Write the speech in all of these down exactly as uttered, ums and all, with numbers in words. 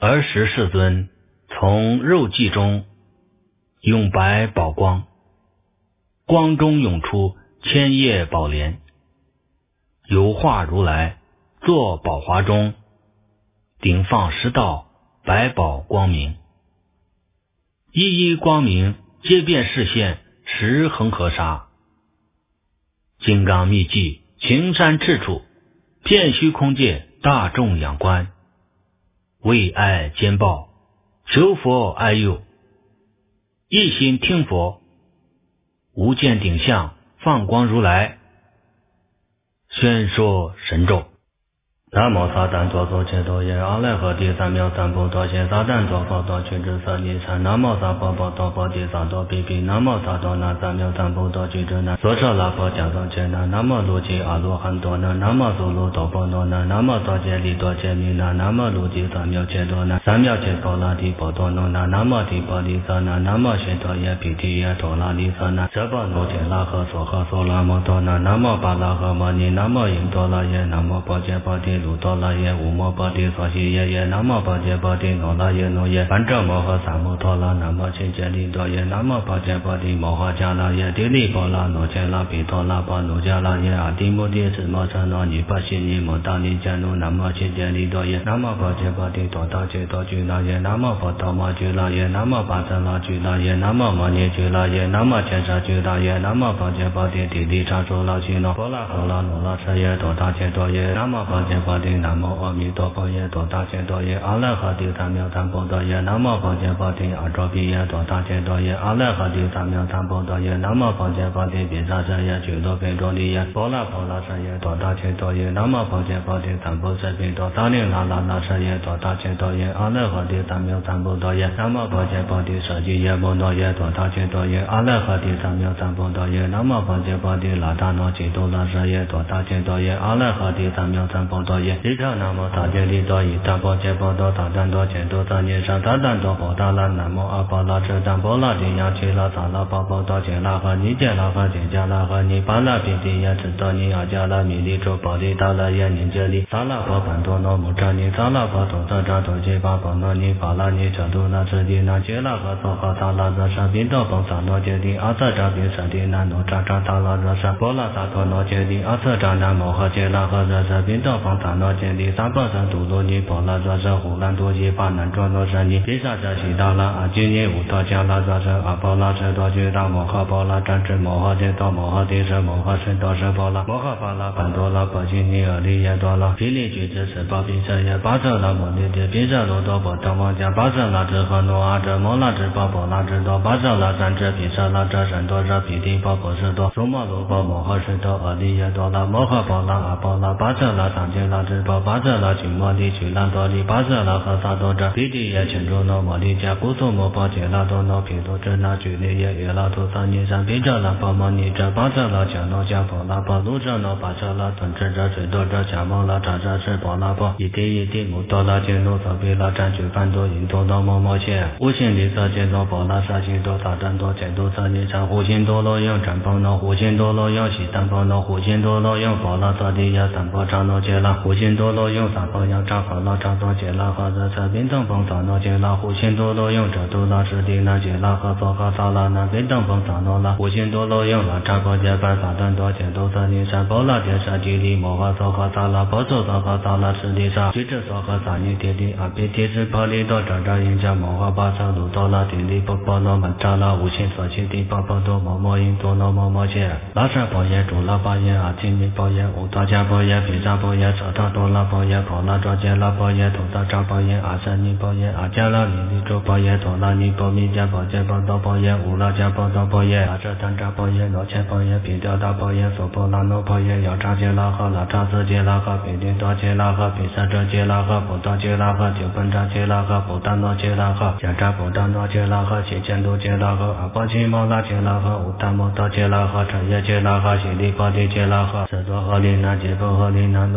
儿时世尊从肉髻中涌白宝光，光中涌出千叶宝莲，由化如来坐宝华中，顶放十道百宝光明，一一光明皆遍示现十恒河沙，金刚密迹群山赤处，遍虚空界大众仰观，为爱兼报，求佛爱佑，一心听佛，无见顶相放光如来，宣说神咒。南无撒旦作作切多耶阿赖诃帝三藐三菩提现撒旦作佛多取之舍利禅南无撒婆婆多婆提萨多毗毗南无萨多那三藐三菩提取之南所舍拉婆迦多切那南无卢吉阿罗汉多那南无苏卢多婆多那南无多切利多切弥那南无卢吉三藐切多那三藐切婆拉提婆多那南无提婆利萨那南无悉多耶毗提耶陀拉利萨那舍婆卢切拉诃娑诃娑拉摩多那南无巴拉诃摩尼南无因多拉耶南无波揭波提卢多拉耶无摩波提娑悉耶耶南无波揭波提诺拉耶诺耶梵遮摩诃萨摩陀拉南无悉揭利多耶南无波揭波提摩诃迦拉耶提利波拉诺切拉毗陀拉波努迦拉耶阿提摩提斯摩诃那尼波悉尼摩达尼迦努南无悉揭利多耶南无波揭波提多达揭多居拉耶南无波多摩居拉耶南无巴遮拉居拉耶南无摩尼居拉耶南无切沙居拉耶南无波揭波提提利沙苏拉居诺波拉诃拉努拉舍耶多达揭多耶南无波揭波提南无阿弥陀佛耶多达揭多耶阿赖诃帝三藐三菩提耶南无波揭波提阿周毗耶多达揭多耶阿赖诃帝三藐三菩提耶南无波揭波提毗沙舍耶俱多毗多利耶波拉波拉舍耶多达揭多耶南无波揭波提三菩萨毗多萨利那拉那舍耶多达揭多耶阿赖诃帝三藐三菩提耶南无波揭波提舍基耶摩那耶多达揭多耶阿赖诃帝三藐三菩提耶南无波揭波提拉达那基多拉舍耶多达揭多耶阿赖诃帝三藐三菩提耶利他南无大揭利多伊达波揭波多达旦多揭多萨尼沙达旦多波达拉南无阿波拉遮旦波拉提亚奇拉萨拉波波多揭拉诃尼揭拉诃揭迦拉诃尼巴拉毗提耶智多尼阿迦拉弥利周波利达拉耶尼揭利萨拉波班多诺姆扎尼萨拉波多萨扎多揭巴波诺尼法拉尼遮多那遮地那揭拉诃娑诃萨拉热沙宾多波萨诺揭利阿瑟扎宾舍地那诺扎扎萨拉热沙波拉萨多诺揭利阿瑟扎那摩诃揭拉诃热沙宾多波萨诺揭利萨波萨杜罗尼波拉热沙呼兰多耶巴南卓诺舍尼毗沙遮悉达拉阿基尼乌多迦拉热沙阿波拉遮多居达摩诃波拉占知摩诃揭多摩诃提舍摩诃甚多舍波拉摩诃巴拉班多拉波基尼尔利耶多拉毗利居之舍波毗舍耶巴舍拉摩尼提毗舍罗多波多摩迦巴舍拉遮诃诺阿遮摩拉遮波波拉遮多巴舍拉占知毗舍拉遮甚多舍毗提波波舍多苏摩罗波摩诃甚多尔利耶多拉摩诃波拉阿波拉巴舍拉三揭拉遮波巴舍拉居摩提居兰多利巴舍拉诃萨多遮毗提耶群诸诺摩利迦古苏摩波揭拉多诺毗卢遮那居利耶耶拉图萨尼山毗遮拉波摩尼遮巴舍拉迦诺迦波拉波卢遮诺巴舍拉顿遮遮水多遮迦摩拉扎扎是波拉波一地一地摩多拉揭诺萨毗拉占据梵多因多诺摩摩切无心利色揭诺波拉沙悉多萨占多揭多萨尼山护心多罗用占波诺护心多罗用悉单波诺护心多罗用波拉萨地耶三波扎诺揭拉护心多罗用三波样扎波拉扎多揭拉诃热舍宾等风萨诺揭拉护心多罗用遮多拉是地那揭拉诃娑诃萨拉那宾等风萨诺拉护心多罗用拉扎波揭班萨旦多揭多萨尼山波拉揭沙提利摩诃娑诃萨拉波娑娑诃萨拉是地沙居之娑诃萨尼提利阿毗提是波利多扎扎因迦摩诃巴萨卢多拉提利波波罗曼扎拉无心所起地波波多摩摩因多罗摩摩切拉沙波耶主拉巴耶阿提尼波耶乌多迦波耶毗沙波耶舍他多拉波耶婆拉卓揭拉波耶图萨扎波耶阿舍尼波耶阿迦拉弥利周波耶陀拉尼波弥迦波揭波多波耶乌拉迦波多波耶阿遮坦扎波耶罗切波耶毗雕达波耶娑波拉诺波耶要扎揭拉诃拉扎斯揭拉诃毗利多揭拉诃毗沙遮揭拉诃波多揭拉诃九本扎揭拉诃波达诺揭拉诃迦扎波达诺揭拉诃悉犍多揭拉诃阿波奇摩拉揭拉诃乌达摩多揭拉诃彻耶揭拉诃悉利波提揭拉诃舍多诃利那揭波诃利那努提拉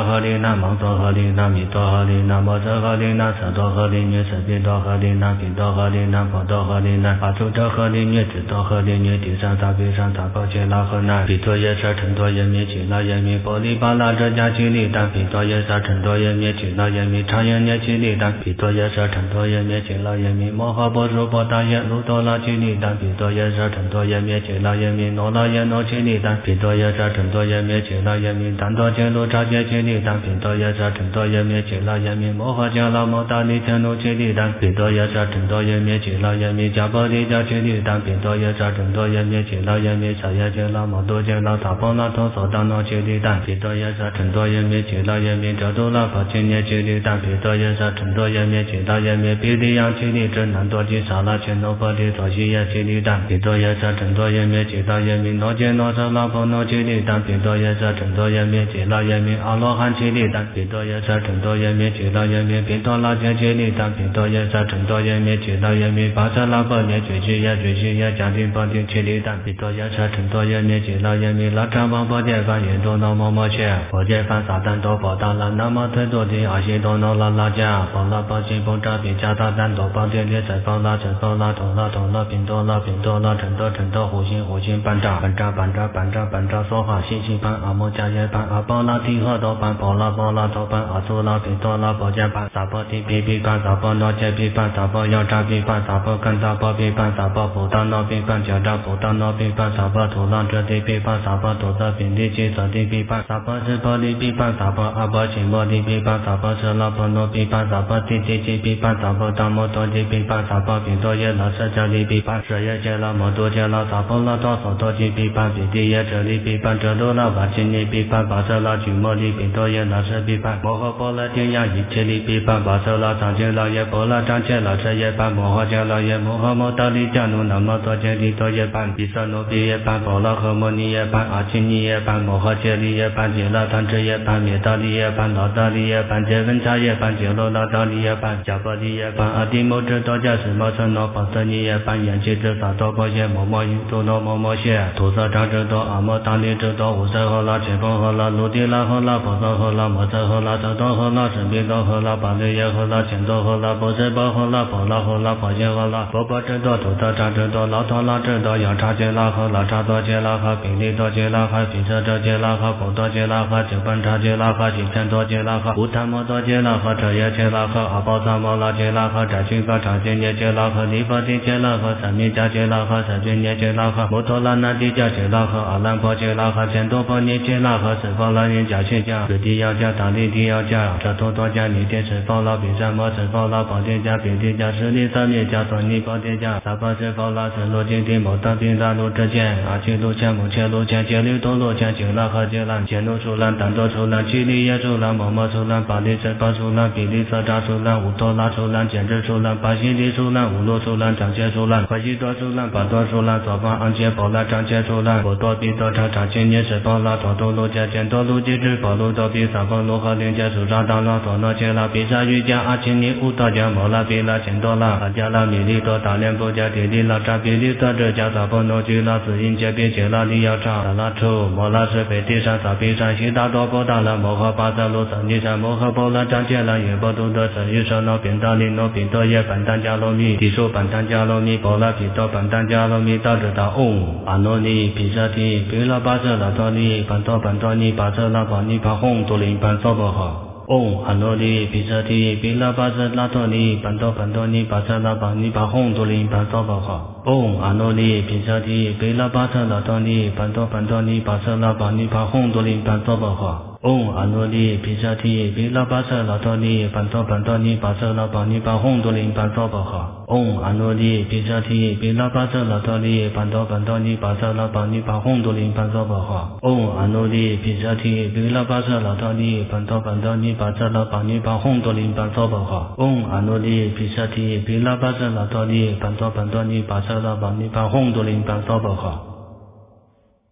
拉合里那芒梭合里那米多合里那摩诃合里那舍多合里女舍比多合里那比多合里那婆多合里那阿出多合里女子多合里女地上大比上大波切拉合那比多耶舍成多耶灭起拉耶灭波利巴拉这加起里但比多耶舍成多耶灭起拉耶灭长耶灭起里但比多耶舍成多耶灭起拉耶灭摩诃波苏波大耶卢多拉起里但比多耶舍成多耶灭起拉耶灭诺拉耶诺起里但比多耶舍成多耶灭起拉耶灭但多切卢查切起里但比多耶舍成多耶灭起拉耶灭摩诃迦拉摩达利切努起里但比多耶舍成多耶灭起拉耶灭迦波利迦起里但比多耶舍成多耶灭起拉耶灭萨耶切拉摩多切拉萨波拉托索达诺起里但比多耶舍成多耶灭起拉耶灭遮多拉婆切涅起里但比多耶舍成多耶灭起拉耶灭比利扬起里真南多吉萨拉切诺婆利佐西耶起里但比多耶舍成多耶灭起拉耶灭诺切诺舍拉婆诺起里但比多耶舍成多耶灭起拉耶灭阿罗汉起里但比多耶舍成多耶灭起拉耶灭比多拉切起里但比多耶舍成多耶灭起拉耶灭巴舍拉婆涅觉西耶觉西耶迦丁波丁起里但比多耶舍成多耶灭起拉耶灭拉扎邦波切梵耶多那摩摩切波切梵萨旦多波达拉那摩推多提阿西多那拉拉迦波拉波西波扎比迦达旦多波切列塞波拉陈波拉陀拉陀拉宾多拉宾多拉陈多陈多胡心胡心班扎班扎班扎班扎班扎梭哈西西班阿摩迦耶班阿波拉提诃多班波拉波拉多班阿苏拉宾多拉波迦班萨波提比比班萨波诺切比班萨波要扎比班萨波干萨波比班萨波普达诺比班迦扎普达诺比班萨波图拉遮提比班萨波图萨宾利基萨提比班萨波是波利比班萨波阿波西摩利比班萨波是拉波诺比班萨波提提基比班萨波达摩多基比班萨波宾多耶拉舍迦利比班舍耶切拉摩多切拉萨波拉多索多基比班比提耶遮利比班遮罗拉瓦基尼比班巴舍拉居摩利宾多耶拉舍比班摩诃波拉天亚一切利比班巴舍拉长切拉耶波拉长切拉舍耶班摩诃迦拉耶摩诃摩达利迦努那摩多切利多耶班比萨努比耶班波拉诃摩尼耶班阿基尼耶班摩诃切利耶班杰拉坦智耶班灭达利耶班拉达利耶班杰文查耶班杰罗拉达利耶班迦波利耶班阿提摩智多迦什摩僧诺巴瑟尼耶班延吉智萨多波耶摩摩因多诺摩摩谢图萨长智多阿摩达利智多无色诃拉切风诃拉卢提拉诃拉婆萨诃拉摩诃诃拉遮多诃拉神比多诃拉巴利耶诃拉千多诃拉波塞波诃拉婆拉诃拉婆谢诃拉波波智多图特长智多劳陀拉智多要查切拉诃拉查多切拉诃比利多切拉诃比舍遮切拉诃波多切拉诃九班查切拉诃几千多切拉诃无他摩多切拉诃彻耶切拉诃阿波萨摩拉切拉诃扎须嘎长切涅切拉诃尼波提切拉诃三密迦切拉诃三俱涅切拉诃摩托拉那提迦切拉诃阿兰婆切拉诃千多波涅切拉诃十方拉因迦切迦ฤ提要迦达利提要迦遮多多迦尼天十方拉比萨摩十方拉宝天迦比提迦十利三密迦索尼波提迦萨婆十方拉十罗金提摩达宾达卢遮见阿切卢迦摩切卢迦切利多罗迦切拉诃切兰切努苏兰丹多苏兰七利耶苏兰摩摩苏兰巴利十巴苏兰比利萨扎苏兰乌多拉苏兰简智苏兰巴西利苏兰乌罗苏兰长切苏兰快西多苏兰巴多苏兰左方安切波拉长切苏兰波多比多长长切涅十方拉多多罗迦见多卢基智波卢多比萨波罗诃林迦苏扎达拉多诺切拉比萨瑜伽阿切尼乌多迦摩拉比拉千多拉阿迦拉米利多达连波迦提利拉扎比利萨遮迦萨波诺居拉斯因切比切拉利要扎达拉处摩拉是北地山萨比山悉达多波达拉摩诃巴萨罗萨尼山摩诃波拉长切拉耶波多德舍于舍诺宾达利诺宾多耶班丹迦罗密提数班丹迦罗密波拉毗多班丹迦罗密达智达嗡阿耨尼毗舍提毗拉巴舍拉多尼班多班多尼巴舍拉巴尼巴吽多林班娑婆诃嗡阿耨尼毗舍提毗拉巴舍拉多尼班多班多尼巴舍拉巴尼巴吽多林班娑婆诃嗡阿耨尼毗舍提毗拉巴舍拉多尼班多班多尼巴舍拉巴尼巴吽多林班娑婆诃嗡阿耨尼毗舍提毗拉巴舍拉多尼班多班多尼巴舍拉巴尼巴吽多林班娑婆诃嗡阿耨尼毗舍提毗拉巴舍拉多尼班多班多尼巴舍拉巴尼巴吽多林班娑婆诃嗡阿耨尼毗舍提毗拉巴舍拉多尼班多班多尼巴舍拉巴尼巴吽多林班娑婆诃嗡阿耨尼毗舍提毗拉巴舍拉多尼班多班多尼巴舍拉巴尼巴吽多林班娑婆诃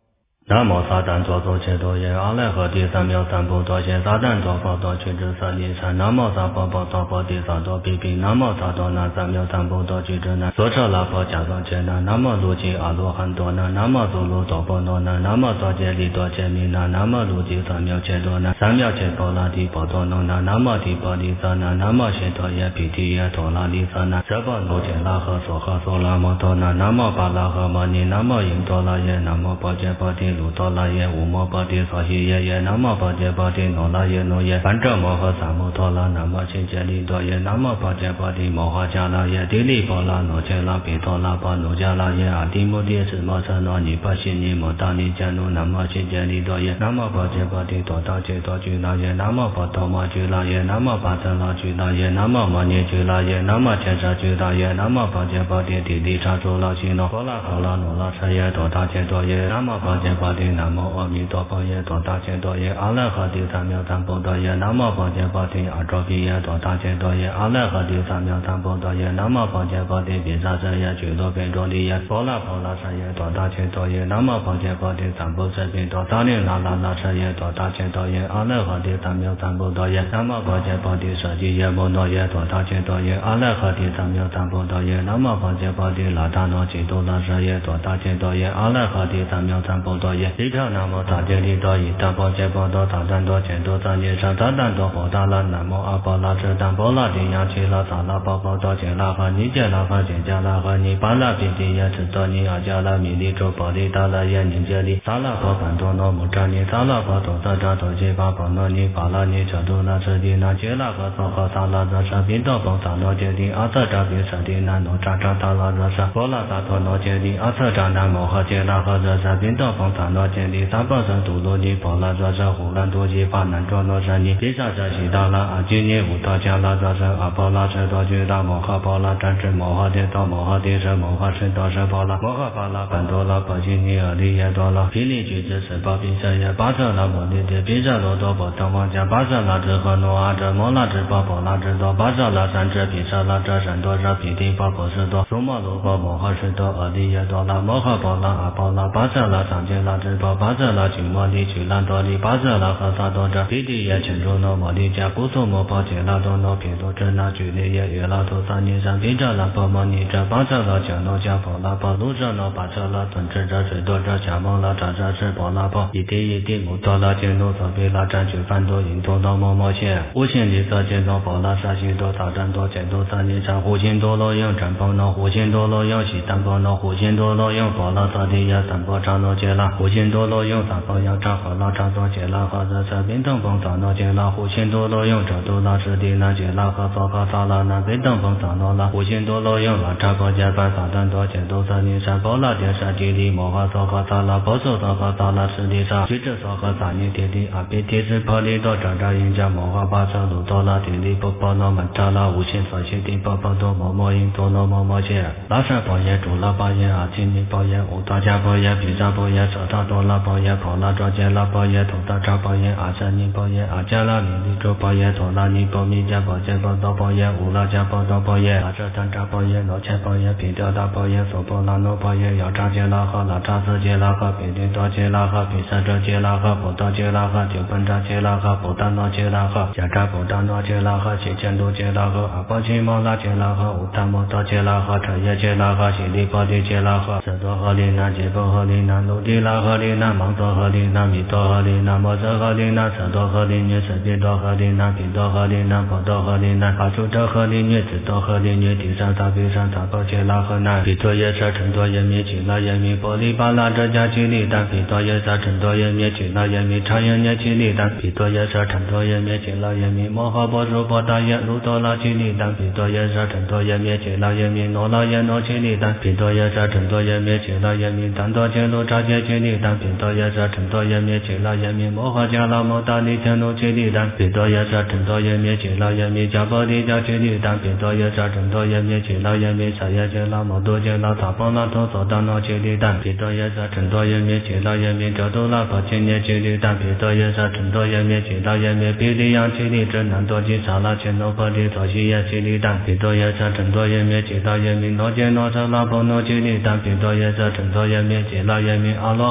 南无撒旦作作切多耶阿赖诃帝三藐三菩提耶撒旦作佛多取之舍利禅南无萨婆婆娑婆帝萨多毗毗南无萨多那三藐三菩提取之南所舍拉婆迦桑切那南无卢吉阿罗汉多那南无苏卢多波罗那南无多杰利多切弥那南无卢吉三藐切多那三藐切波罗提波多那南无提波利萨那南无悉多耶毗提耶陀拉利萨那舍波卢杰拉诃娑诃娑拉摩多那南无巴拉诃摩尼南无因多拉耶南无波揭波提卢多拉耶无摩波提娑悉耶耶南无波揭波提诺拉耶诺耶般遮摩诃萨摩陀拉南无悉揭利多耶南无波揭波提摩诃迦拉耶帝利波拉诺揭拉毗陀拉波努迦拉耶阿提摩提斯摩诃那尼波悉尼摩达尼迦努南无悉揭利多耶南无波揭波提多达揭多居拉耶南无波多摩居拉耶南无巴遮拉居拉耶南无摩尼居拉耶南无切舍居拉耶南无波揭波提帝利刹诸拉悉诺波拉波拉努拉舍耶多达揭多耶南无波揭波提南无阿弥陀佛耶多达揭多耶阿赖诃帝三藐三菩提耶南无波揭波提阿周毗耶多达揭多耶阿赖诃帝三藐三菩提耶南无波揭波提毗沙遮耶俱罗毗陀利耶波拉波拉舍耶多达揭多耶南无波揭波提三菩萨毗多萨利那拉拉舍耶多达揭多耶阿赖诃帝三藐三菩提耶南无波揭波提舍利耶摩那耶多达揭多耶阿赖诃帝三藐三菩提耶南无波揭波提拉达那揭多拉舍耶多达揭多耶阿赖诃帝三藐三菩提耶利他南无大揭利多伊达波揭波多萨旦多揭多萨耶沙萨旦多波达拉南无阿波拉遮旦波拉提亚揭拉萨拉波波多揭拉诃尼揭拉诃揭迦拉诃尼巴拉毗提耶持多尼阿迦拉弥利周波利达拉耶尼揭利萨拉波梵多那摩扎尼萨拉波多萨扎多揭巴波那尼巴拉尼遮多那遮利那揭拉诃娑诃萨拉遮沙宾多波萨那揭利阿瑟扎比舍利那那扎扎达拉遮沙波拉萨多那揭利阿瑟扎那摩诃揭拉诃遮沙宾多波萨那揭利萨波僧杜罗尼波拉遮沙呼兰多揭巴南遮那舍尼毗沙遮悉达拉阿居尼乌达迦拉遮沙阿波拉遮多居拉摩诃波拉占知摩诃揭多摩诃帝舍摩诃甚多舍波拉摩诃巴拉班多拉波居尼阿利耶多拉毗利居之舍波毗舍耶巴舍拉摩尼帝毗舍罗多波当王迦巴舍拉遮诃诺阿遮摩拉遮波波拉遮多巴舍拉三遮毗舍拉遮甚多舍毗提波波舍多苏摩罗波摩诃甚多阿利耶多拉摩诃波拉阿波拉巴舍拉三揭拉遮波巴舍拉居摩利居兰多利巴舍拉诃萨多遮毗提耶群诸那摩利迦古苏摩波揭拉多那毗卢遮那居利耶耶拉多萨尼山毗遮拉波摩尼遮巴舍拉迦那迦波拉波卢遮那巴舍拉尊遮遮水多遮迦摩拉遮遮是波拉波一地一地摩多拉揭努所毗拉占据梵多因多那摩摩切无限利色揭多波拉沙悉多萨占多揭多萨尼山护心多罗应占波那护心多罗应悉丹波那护心多罗应波拉萨地耶三波扎那揭拉护心多罗应三波应扎诃拉扎多揭拉诃遮舍宾等风萨那揭拉护心多罗应遮多拉舍地那揭拉诃娑诃萨拉那宾等风萨那拉护心多罗应拉扎波揭班萨旦多揭多萨尼山波拉揭舍地利摩诃娑诃萨拉波娑娑诃萨拉舍地沙居之娑诃萨尼地利阿毗提斯婆利多扎扎因迦摩诃巴舍卢多拉地利波波那曼扎拉无心所悉地波波多摩摩因多那摩摩切拉舍波耶主拉波耶阿提尼波耶乌达迦波耶毗沙波耶舍他多拉波耶婆拉卓揭拉波耶图达扎波耶阿舍尼波耶阿迦拉弥利周波耶陀拉尼波弥迦波揭波多波耶乌拉迦波多波耶阿舍坦扎波耶罗切波耶毗雕达波耶娑波拉诺波耶要扎揭拉诃拉扎斯揭拉诃毗利多揭拉诃毗舍遮揭拉诃波多揭拉诃九本扎揭拉诃波达诺揭拉诃迦扎波达诺揭拉诃悉犍多揭拉诃阿波奇摩拉揭拉诃乌达摩多揭拉诃彻耶揭拉诃悉利波提揭拉诃舍多诃利那揭波诃利那卢提拉诃利那芒多诃利那弥多诃利那摩舍诃利那舍多诃利涅舍毗多诃利那毗多诃利那波多诃利那阿出遮诃利涅智多诃利涅地上萨毗上萨波揭拉诃那毗多耶舍陈多耶弥耆拉耶弥波利巴拉遮迦耆利丹毗多耶舍陈多耶弥耆拉耶弥刹耶涅耆利丹毗多耶舍陈多耶弥耆拉耶弥摩诃波输波达耶卢多拉耆利丹毗多耶舍陈多耶弥耆拉耶弥诺拉耶诺耆利丹毗多耶舍陈多耶弥耆拉耶弥丹多揭卢扎揭耆利丹毗多耶舍陈多耶弥耆拉耶弥摩诃迦拉摩达利揭努耆利丹毗多耶舍陈多耶弥耆拉耶弥迦波利迦耆利丹毗多耶舍陈多耶弥耆拉耶弥舍耶揭拉摩多揭拉萨波拉多娑达那耆利丹毗多耶舍陈多耶弥耆拉耶弥遮多拉波揭涅耆利丹毗多耶舍陈多耶弥耆拉耶弥毗利央耆利遮南多吉萨拉揭诺波利多悉耶耆利丹毗多耶舍陈多耶弥耆拉耶弥诺揭诺舍拉波诺耆利丹毗多耶舍陈多耶弥耆拉耶弥阿罗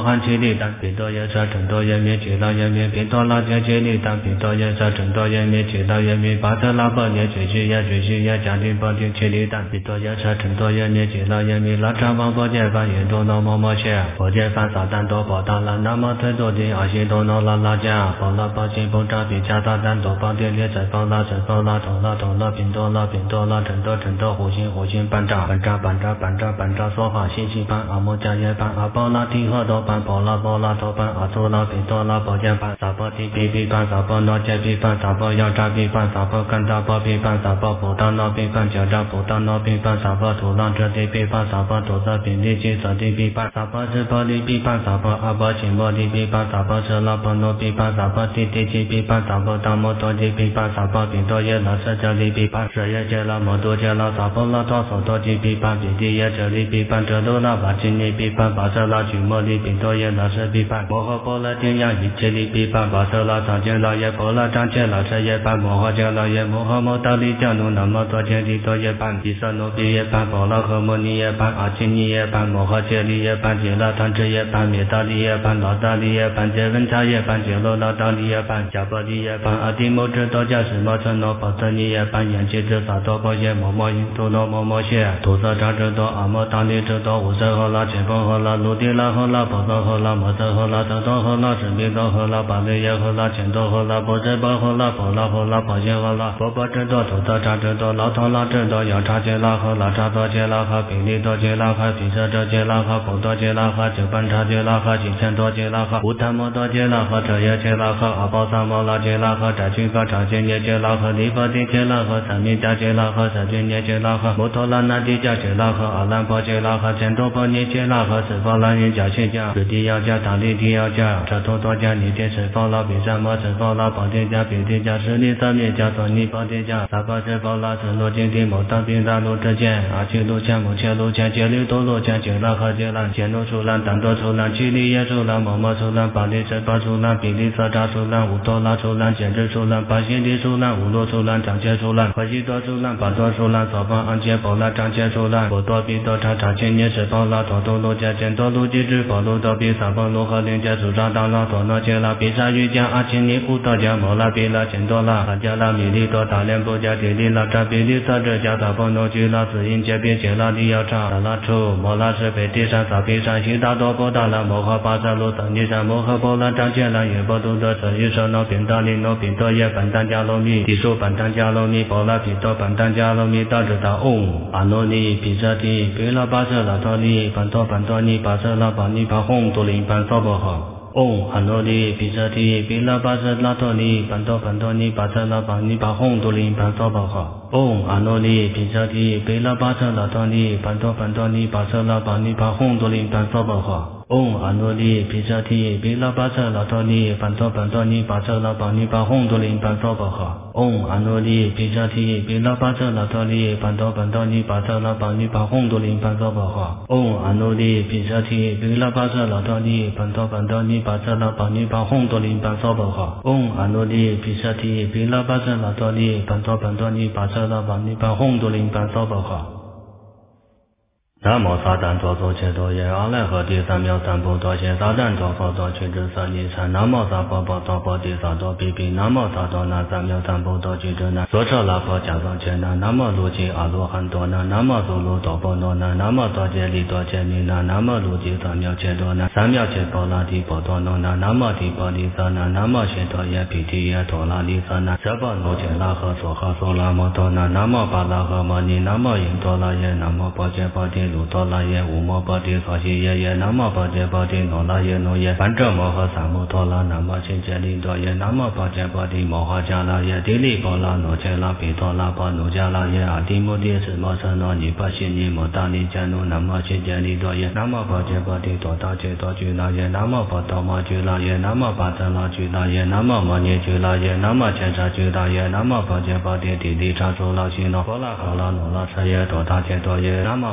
汉七里丹比多耶沙成多耶灭吉拉耶灭比多拉杰七里丹比多耶沙成多耶灭吉拉耶灭巴特拉波耶觉须耶觉须耶家庭波提七里丹比多耶沙成多耶灭吉拉耶灭拉扎邦波杰班耶多诺摩摩谢波杰班撒旦多波达拉那么推多的阿西多诺拉拉加波拉波吉波扎比加达丹多邦列列在波拉在波拉头拉头拉品多拉品多拉成多成多火星火星班扎班扎班扎班扎班扎说法信息班阿摩加耶班阿波拉提赫多班波拉波拉多班阿苏拉品多拉波杰班萨波提比比班萨波诺杰比班萨波要扎比班萨波干扎波比班萨波普达诺比班加扎普达诺比班萨波土浪这地比班萨波土色比利基色地比班萨波是波利比班萨波阿波琴波利比班萨波是拉波诺比班萨波提提基比班萨波达摩多基比班萨波比多耶拉舍这里比班舍耶杰拉摩多杰拉萨波拉多索多基比班比地耶这里比班这罗拉巴基尼比班巴舍拉举摩利比多耶拉舍比班摩诃波拉丁亚以这里比班巴舍拉长杰拉耶波拉长杰拉舍耶班摩诃杰拉耶摩诃摩达利迦努那么多杰利多耶班比萨诺比耶班波拉和摩尼耶班阿基尼耶班摩诃杰利耶班杰拉坦智耶班灭达利耶班拉达利耶班杰文查耶班杰罗拉达利耶班加波利耶班阿提摩智多加什摩陈诺波特尼耶班眼界智萨多波耶摩摩因多罗摩摩谢土色扎智多阿摩达利智多五色和拉前锋和拉卢迪拉和拉波色和拉摩色和拉特多和拉神秘多和拉巴利耶和拉前多和拉波智波和拉波拉和拉波谢和拉波波智多土色扎智多老头拉智多要扎杰拉和拉扎多杰拉和比利多杰拉和比色哲杰拉和波多杰拉和九班扎杰拉和几千多杰拉和乌坦摩多杰拉和彻耶杰拉和阿波萨摩拉杰拉和扎军和扎杰耶杰拉和利波迪杰拉和三米加杰拉和萨军耶杰拉和摩托拉那迪加杰拉和阿兰波杰拉和千多波尼杰拉和十方拉因加谢加瑞迪要加塔利迪要加这多多加尼迪十方拉比萨摩十方拉保迪加比迪加十里三米加索尼保迪加萨巴十方拉十罗金迪摩当比大路之间阿奇路千母切路千杰里多路千杰拉和杰兰千路出兰丹多出兰奇里耶出兰摩摩出兰巴利十巴出兰比利萨扎出兰乌多拉出兰简直出兰巴西里出兰乌罗出兰长切出兰和西多出兰巴多出兰索方安切波拉长切出兰波多比多查查千年十方拉多多路加千多路机智波路多比萨波路和林加出扎当拉多诺切拉比萨瑜伽阿奇尼乌多加摩拉比拉千多拉哈加拉米利多达连波加迪利拉扎比利萨这加达波诺居拉子因切比切拉利要扎达拉出摩拉是北地山萨比山西达多波达拉摩诃巴萨路等尼山摩诃波拉长切拉耶波多的这一生诺宾达利诺宾多耶本丹加罗米地数本丹加罗米波拉比多本丹加罗米大智达嗡阿罗尼比萨提比拉巴瑟拉托尼本多本多尼巴瑟拉巴尼巴哄多林班娑婆诃嗡阿罗尼比萨提比拉巴瑟拉托尼本多本多尼巴瑟拉巴尼巴哄多林班娑婆诃嗡阿罗尼比萨提比拉巴瑟拉托尼本多本多尼巴瑟拉巴尼巴哄多林班娑婆诃嗡阿罗尼毗舍提毗拉巴瑟拉托尼班多班多尼巴瑟拉巴尼巴哄多林班娑婆诃嗡阿罗尼毗舍提毗拉巴瑟拉托尼班多班多尼巴瑟拉巴尼巴哄多林班娑婆诃嗡阿罗尼毗舍提毗拉巴瑟拉托尼班多班多尼巴瑟拉巴尼巴哄多林班娑婆诃嗡阿罗尼毗舍提毗拉巴瑟拉托尼班多班多尼巴瑟拉巴尼巴哄多林班娑婆诃南无撒旦多所切多耶阿赖诃提三藐三菩提谢撒旦多所多取之三尼禅南无萨婆婆多婆提萨多比比南无萨多那三藐三菩提取之南所彻拉婆加僧切南南无卢吉阿罗汉多南南无苏卢多波罗南南无多杰利多杰尼南南无卢吉三藐切多南三藐切波拉提波多罗南南无提波利萨南南无谢多耶毗提耶陀拉利萨南舍波罗切拉诃娑诃娑拉摩多南南无巴拉诃摩尼南无因多拉耶南无波揭波提卢多拉耶无摩波提所西耶耶南无波揭波提罗拉耶罗耶班遮摩诃萨摩陀拉南无悉揭利多耶南无波揭波提摩诃迦拉耶提利波拉罗切拉比多拉波努迦拉耶阿提摩提斯摩诃罗尼波悉尼摩达利迦努南无悉揭利多耶南无波揭波提多达揭多居拉耶南无波多摩居拉耶南无巴遮拉居拉耶南无摩尼居拉耶南无千沙居拉耶南无波揭波提提利查苏拉西诺波拉哈拉努拉舍耶多达揭多耶南无波揭波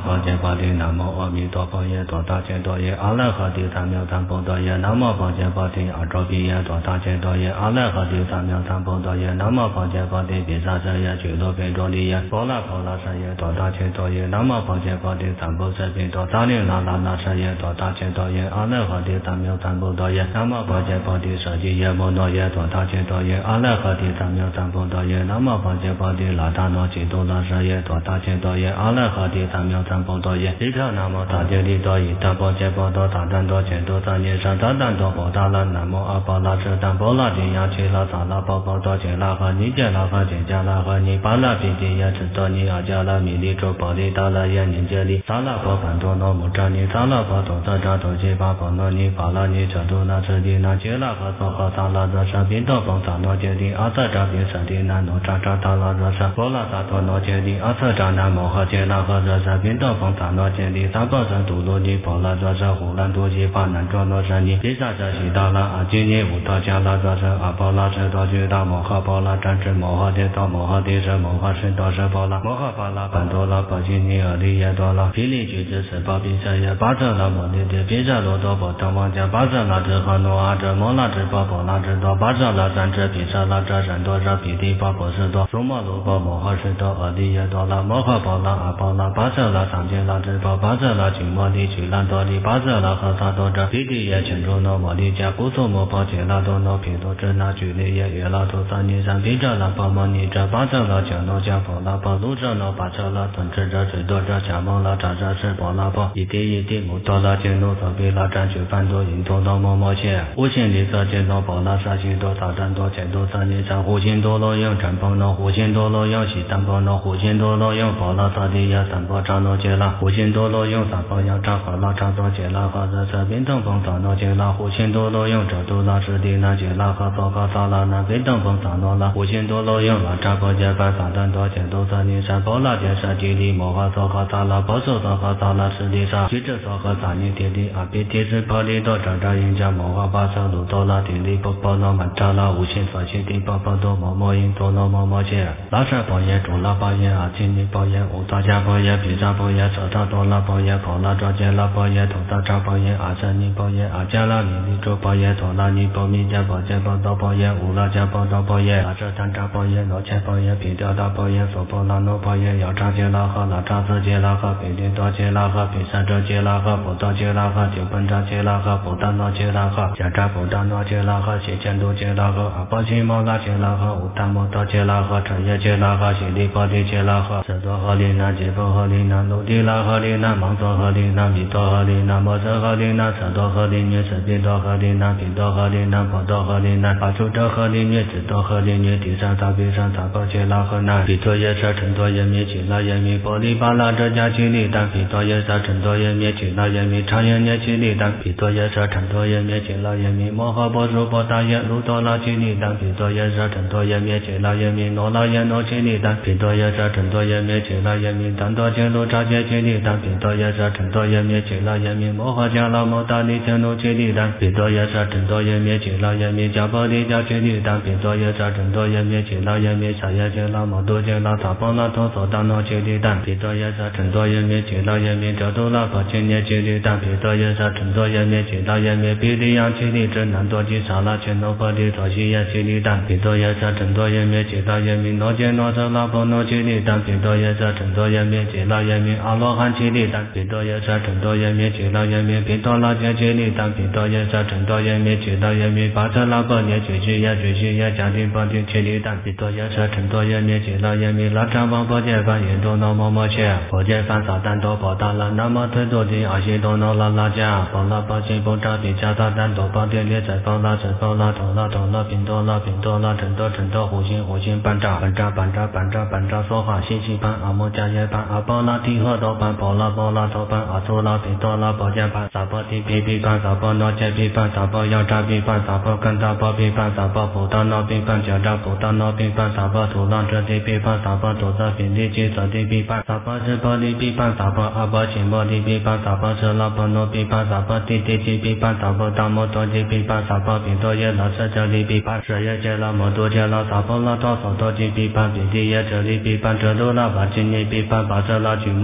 佛地南无阿弥陀佛耶多大千多耶阿赖哈地三藐三菩提耶南无方解佛地阿周毗耶多大千多耶阿赖哈地三藐三菩提耶南无方解佛地毗沙遮耶俱卢毗陀利耶波罗波罗僧耶多大千多耶南无方解佛地三菩萨毗多萨利那那那僧耶多大千多耶阿赖哈地三藐三菩提耶南无方解佛地舍利耶摩那耶多大千多耶阿赖哈地三藐三菩提耶南无方解佛地拉达那吉多那僧耶多大千多耶阿赖哈地三藐三菩提耶利他南无大揭利多伊达波揭波多达旦多揭多三耶三达旦多波达拉南无阿波拉遮旦波拉提亚切拉萨拉波波多揭拉哈尼揭拉哈揭迦拉哈尼巴拉毗提耶智多尼阿迦拉弥利周波利达拉耶尼揭利萨拉波梵多诺姆扎尼萨拉波多萨扎多揭巴波诺尼法拉尼遮多那遮利那揭拉哈娑哈萨拉遮沙宾多波萨诺揭利阿萨扎宾舍利那诺扎扎达拉遮沙波拉萨多诺揭利阿萨扎那摩诃揭拉哈遮沙宾多波萨诺揭利萨波僧杜罗尼波拉遮沙呼兰多揭巴南卓诺舍尼毗沙遮悉达拉阿基尼乌达迦拉遮沙阿波拉遮多居达摩诃波拉占知摩诃揭多摩诃帝舍摩诃甚多舍波拉摩诃巴拉班多拉波基尼阿利耶多拉毗利居之舍巴毗舍耶巴遮拉摩尼帝毗舍罗多波当王迦巴遮拉遮哈诺阿遮摩拉遮波波拉遮多巴遮拉占知毗舍拉遮甚多舍毗提波波舍多苏摩罗波摩诃甚多阿利耶多拉摩诃波拉阿波拉巴遮拉三揭拉遮波巴遮拉居摩利居兰多利巴遮拉诃萨多遮毗提耶全周诺摩利迦古苏摩波揭拉多诺毗多遮那居利耶耶拉多三尼三毗遮拉波摩尼遮巴遮拉迦诺迦波拉波卢遮诺巴遮拉顿遮遮水多遮迦摩拉扎遮是波拉波一地一地摩多拉揭诺所毗拉占据梵多因多诺摩摩切无心利色揭诺波拉沙悉多萨占多揭多三尼三护心多罗用占波诺护心多罗用悉三波诺护心多罗用波拉萨地耶三波扎诺揭拉护心多罗用三波要扎哈拉扎多揭拉哈泽舍宾等风萨诺揭拉护心多罗用遮多拉是地那揭拉哈娑哈萨拉那宾等风萨诺拉护心多罗用拉扎波揭巴萨占多揭多三尼三波拉揭舍基利摩哈娑哈萨拉波娑娑哈萨拉是地沙居之娑哈萨尼地利阿毗提是波利多扎扎因迦摩哈巴萨鲁多拉地利波波罗曼扎拉无心所悉地波波多摩摩因多罗摩摩切拉舍波耶主拉波耶阿基尼波耶乌达迦波耶毗沙波耶舍他多拉波耶婆拉遮揭拉波耶陀萨扎波耶阿舍尼波耶阿迦拉弥利周波耶陀拉尼波弥迦波揭波多波耶乌拉迦波多波耶阿舍坦扎波耶罗切波耶毗雕达波耶娑婆拉诺波耶要扎揭拉哈拉扎斯揭拉哈毗利多揭拉哈毗沙遮揭拉哈波多揭拉哈九本扎揭拉哈波达诺揭拉哈迦扎波达诺揭拉哈悉见多揭拉哈阿波悉摩拉揭拉哈乌达摩多揭拉哈彻耶揭拉哈悉利波提揭拉哈舍多诃利那揭波诃利那卢提拉诃利那芒梭诃利那弥多诃利那摩舍诃利那舍多诃利涅舍毗多诃利那毗多诃利那波多诃利那阿出遮诃利涅智多诃利涅地萨萨毗萨萨波揭拉诃那毗多耶舍陈多耶灭其拉耶弥波利巴拉遮迦其利但毗多耶舍陈多耶灭其拉耶弥常耶涅其利但毗多耶舍陈多耶灭其拉耶弥摩诃波苏波达耶卢多拉其利但毗多耶舍陈多耶灭其拉耶弥诺拉耶诺其利但毗多耶舍陈多耶灭其拉耶弥但多揭卢扎揭其利但毗多耶舍陈多耶灭其拉耶弥摩诃迦拉摩达利揭卢其利但毗多耶舍陈多耶灭其拉耶弥迦波利迦其利但毗多耶舍陈多耶灭其拉耶弥萨耶揭拉摩多揭拉萨波拉陀娑达诺其利但毗多耶舍陈多耶灭其拉耶弥遮多拉波揭涅其利但毗多耶舍陈多耶灭其拉耶弥毗利央其利遮南多吉萨拉揭诺波利陀悉耶其利但毗多耶舍陈多耶灭其拉耶弥诺揭诺舍拉波诺其利但毗多耶舍陈多耶灭其拉耶弥阿罗汉其利但毗多耶舍陈多耶灭其拉耶弥毗多拉揭其利但毗多耶舍陈多耶灭其拉耶弥巴遮拉波涅居须耶居须耶迦提波提其利但毗多耶舍陈多耶灭其拉耶弥拉扎王波揭梵耶多诺摩摩切波揭梵萨旦多波达拉那摩推多提阿悉多诺拉拉迦波拉波悉波扎毗迦萨旦多波提列在波拉在波拉陀拉陀拉宾多拉宾多拉陈多陈多护心护心班扎班扎班扎班扎班扎梭哈悉悉班阿摩迦耶班阿波拉提诃多班波拉波拉陀班阿苏拉毗多拉波揭班萨波提毗毗班萨波诺揭毗班萨波要扎毗班萨波根达波毗班萨波普达诺毗班迦扎普达诺毗班萨波图浪遮提毗班萨波图萨毗利基舍提毗班萨波是波利毗班萨波阿波悉摩利毗班萨波舍拉波诺毗班萨波提提基毗班萨波达摩多基毗班萨波毗多耶拉舍遮利毗班舍耶揭拉摩多揭拉萨波拉陀娑多基毗班毗提耶遮利毗班遮多拉巴基尼毗班巴舍拉居摩利毗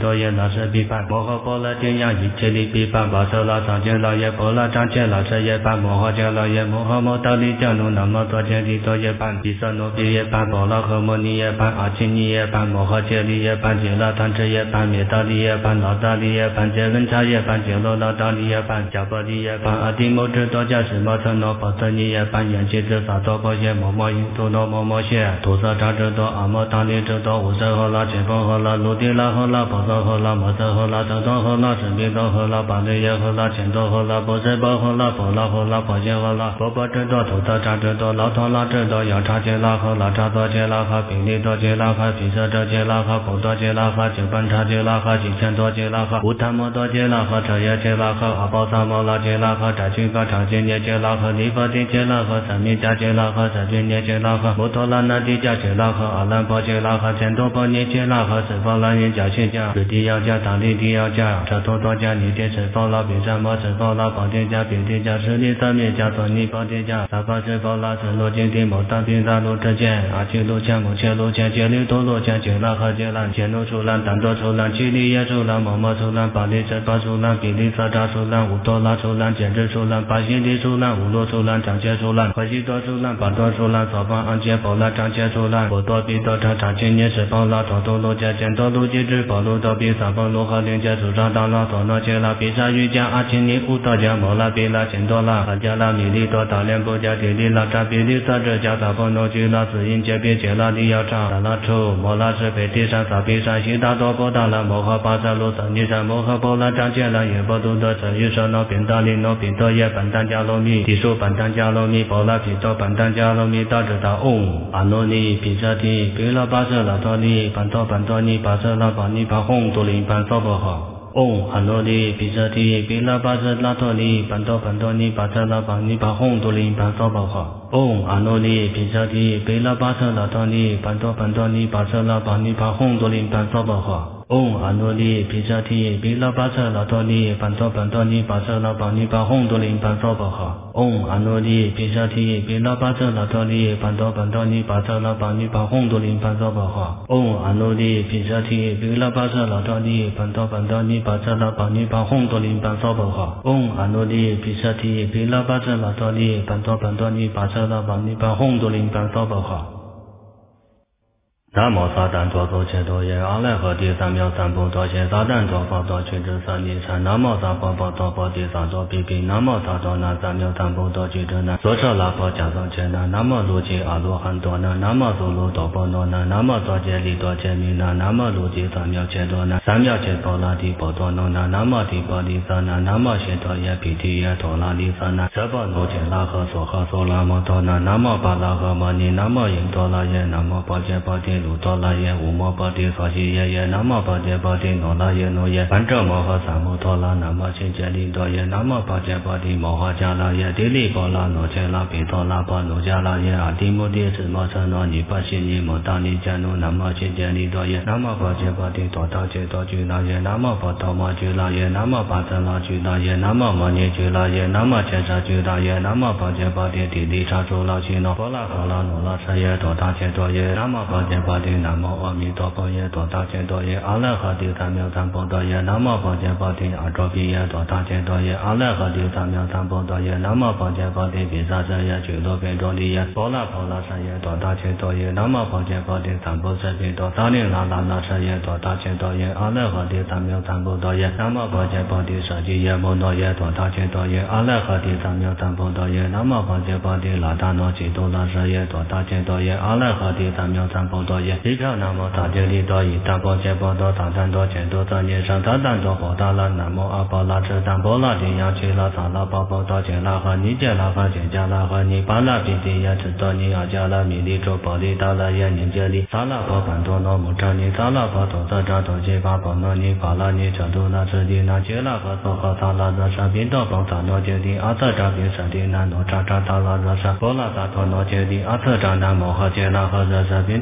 多耶那是比般摩诃波罗天yang一切力比般巴舍那上见老耶波罗张见老舍耶般摩诃见老耶摩诃摩达利迦努南无多见利多耶般比舍努比耶般波罗诃摩尼耶般阿亲尼耶般摩诃揭利耶般揭拉贪嗔耶般灭达利耶般老达利耶般揭文察耶般揭罗那达利耶般迦波利耶般阿提摩智多迦什摩僧罗波特尼耶般眼界智萨多波耶摩摩因多罗摩摩谢图萨扎智多阿摩达利智多无色诃拉切波诃拉卢迪拉诃拉波萨诃拉摩色诃拉遮多诃拉神比多诃拉巴利耶诃拉千多诃拉波塞波诃拉波拉诃拉波谢诃拉波波智多图萨扎智多老陀拉智多雅察切拉诃拉扎多切拉诃比利多切拉诃毗舍遮切拉诃波多切拉诃九班察切拉诃几千多切拉诃无他摩多切拉诃彻耶切拉诃阿波萨摩拉切拉诃扎俱嘎常见耶切拉诃尼佛地切拉诃三密迦切拉诃三俱涅切拉诃摩托拉那地迦切拉诃阿兰波切拉诃千多波尼切拉诃十方拉耶迦切迦日地要迦达利地要迦彻多多迦尼天十方拉比山摩十方拉宝天迦比地迦十力三灭迦索尼宝天迦萨巴十方拉十罗金地摩达毗萨罗遮见阿切罗迦摩切罗迦揭利多罗迦揭拉诃揭兰揭罗出兰丹多出兰七利耶出兰摩摩出兰巴利十巴出兰比利萨扎出兰乌多拉出兰简直出兰巴西利出兰乌罗出兰张切出兰和西多出兰巴多出兰扫方安切波拉张切出兰波多比多查查千年十方拉多多罗迦见多罗基智波罗多比萨波罗诃灵迦主张达拉多罗切拉比萨瑜伽阿亲尼乌多迦摩拉比拉千多拉阿迦拉米利多达连波迦提利拉扎比利萨遮迦萨波罗居拉斯因切比切拉利亚扎达拉出摩拉是北地山萨比山悉达多波达拉摩诃巴萨罗僧尼山摩诃波拉张切拉耶波多多舍于舍那宾达利那宾多耶班丹迦罗密提数班丹迦罗密波拉毗多班丹迦罗密大智大嗡阿罗尼毗舍提毗拉巴舍拉多尼班多班多尼巴舍拉巴尼巴吽多林班娑婆诃嗡阿罗尼毗舍提毗拉巴舍拉多尼班多班多尼巴舍拉巴尼巴吽多林班娑婆诃嗡阿罗尼毗舍提毗拉巴舍拉多尼班多班多尼巴舍拉巴尼巴吽多林班娑婆诃嗡阿罗尼毗舍提毗拉巴舍拉多尼班多班多尼巴舍拉巴尼巴吽多林班娑婆诃嗡阿罗尼毗舍提毗拉巴舍拉多尼班多班多尼巴舍拉巴尼巴吽多林班娑婆诃嗡阿罗尼毗舍提毗拉巴舍拉多尼班多班多尼巴舍拉巴尼巴吽多林班娑婆诃嗡阿罗尼毗舍提毗拉巴舍拉多尼班多班多尼巴舍拉巴尼巴吽多林班娑婆诃南无撒旦多狗切多耶阿赖诃地三藐三菩提耶撒旦多佛多趣智三尼禅南无萨婆诃多波提萨多比比南无萨多那三藐三菩提趣智南所舍拉婆迦僧切那南无卢吉阿罗汉多那南无苏卢多波罗那南无多揭利多揭弥那南无卢吉三藐切多那三藐切波拉提波多那南无提波利萨那南无谢多耶毗提耶多拉利萨那舍波罗揭拉诃娑诃娑拉摩多那南无巴拉诃摩尼南无因多拉耶南无波揭波提卢多拉耶无摩波提娑悉耶耶南无波揭波提诺拉耶诺耶般遮摩诃萨摩多拉南无悉揭利多耶南无波揭波提摩诃迦拉耶提利波拉诺切拉毗多拉波诺迦拉耶阿提摩提斯摩僧罗尼巴悉尼摩达尼迦努南无悉揭利多耶南无波揭波提多达揭多居拉耶南无波多摩居拉耶南无巴僧拉居拉耶南无摩尼居拉耶南无切沙居拉耶南无波揭波提提利沙诸拉悉诺波拉诃拉诺拉舍耶多达揭多耶南无波揭波提南无阿弥陀佛耶多达揭多耶阿赖诃地三藐三菩提耶南无波揭波提阿周毗耶多达揭多耶阿赖诃地三藐三菩提耶南无波揭波提毗萨遮耶俱罗毗多利耶波拉波拉舍耶多达揭多耶南无波揭波提三菩萨毗多萨利拉拉拉舍耶多达揭多耶阿赖诃地三藐三菩提耶南无波揭波提舍基耶摩诺耶多达揭多耶阿赖诃地三藐三菩提耶南无波揭波提拉达诺基多拉舍耶多达揭多耶阿赖诃地三藐三菩提耶一条南无大揭利多伊达波揭波多萨旦多揭多三耶上萨旦多波达拉南无阿波拉智旦波拉提央齐拉萨拉波波多揭拉诃尼揭拉诃揭迦拉诃尼巴拉毗提耶智多尼阿迦拉弥利周波利达拉耶尼揭利萨拉波班多诺姆扎尼萨拉波多萨扎多揭巴波诺尼巴拉尼遮多那智利那揭拉诃娑诃萨拉热沙宾多波萨诺揭利阿瑟扎宾舍利那诺扎扎达拉热沙波拉萨多诺揭利阿瑟扎那摩诃揭拉诃热沙宾多波萨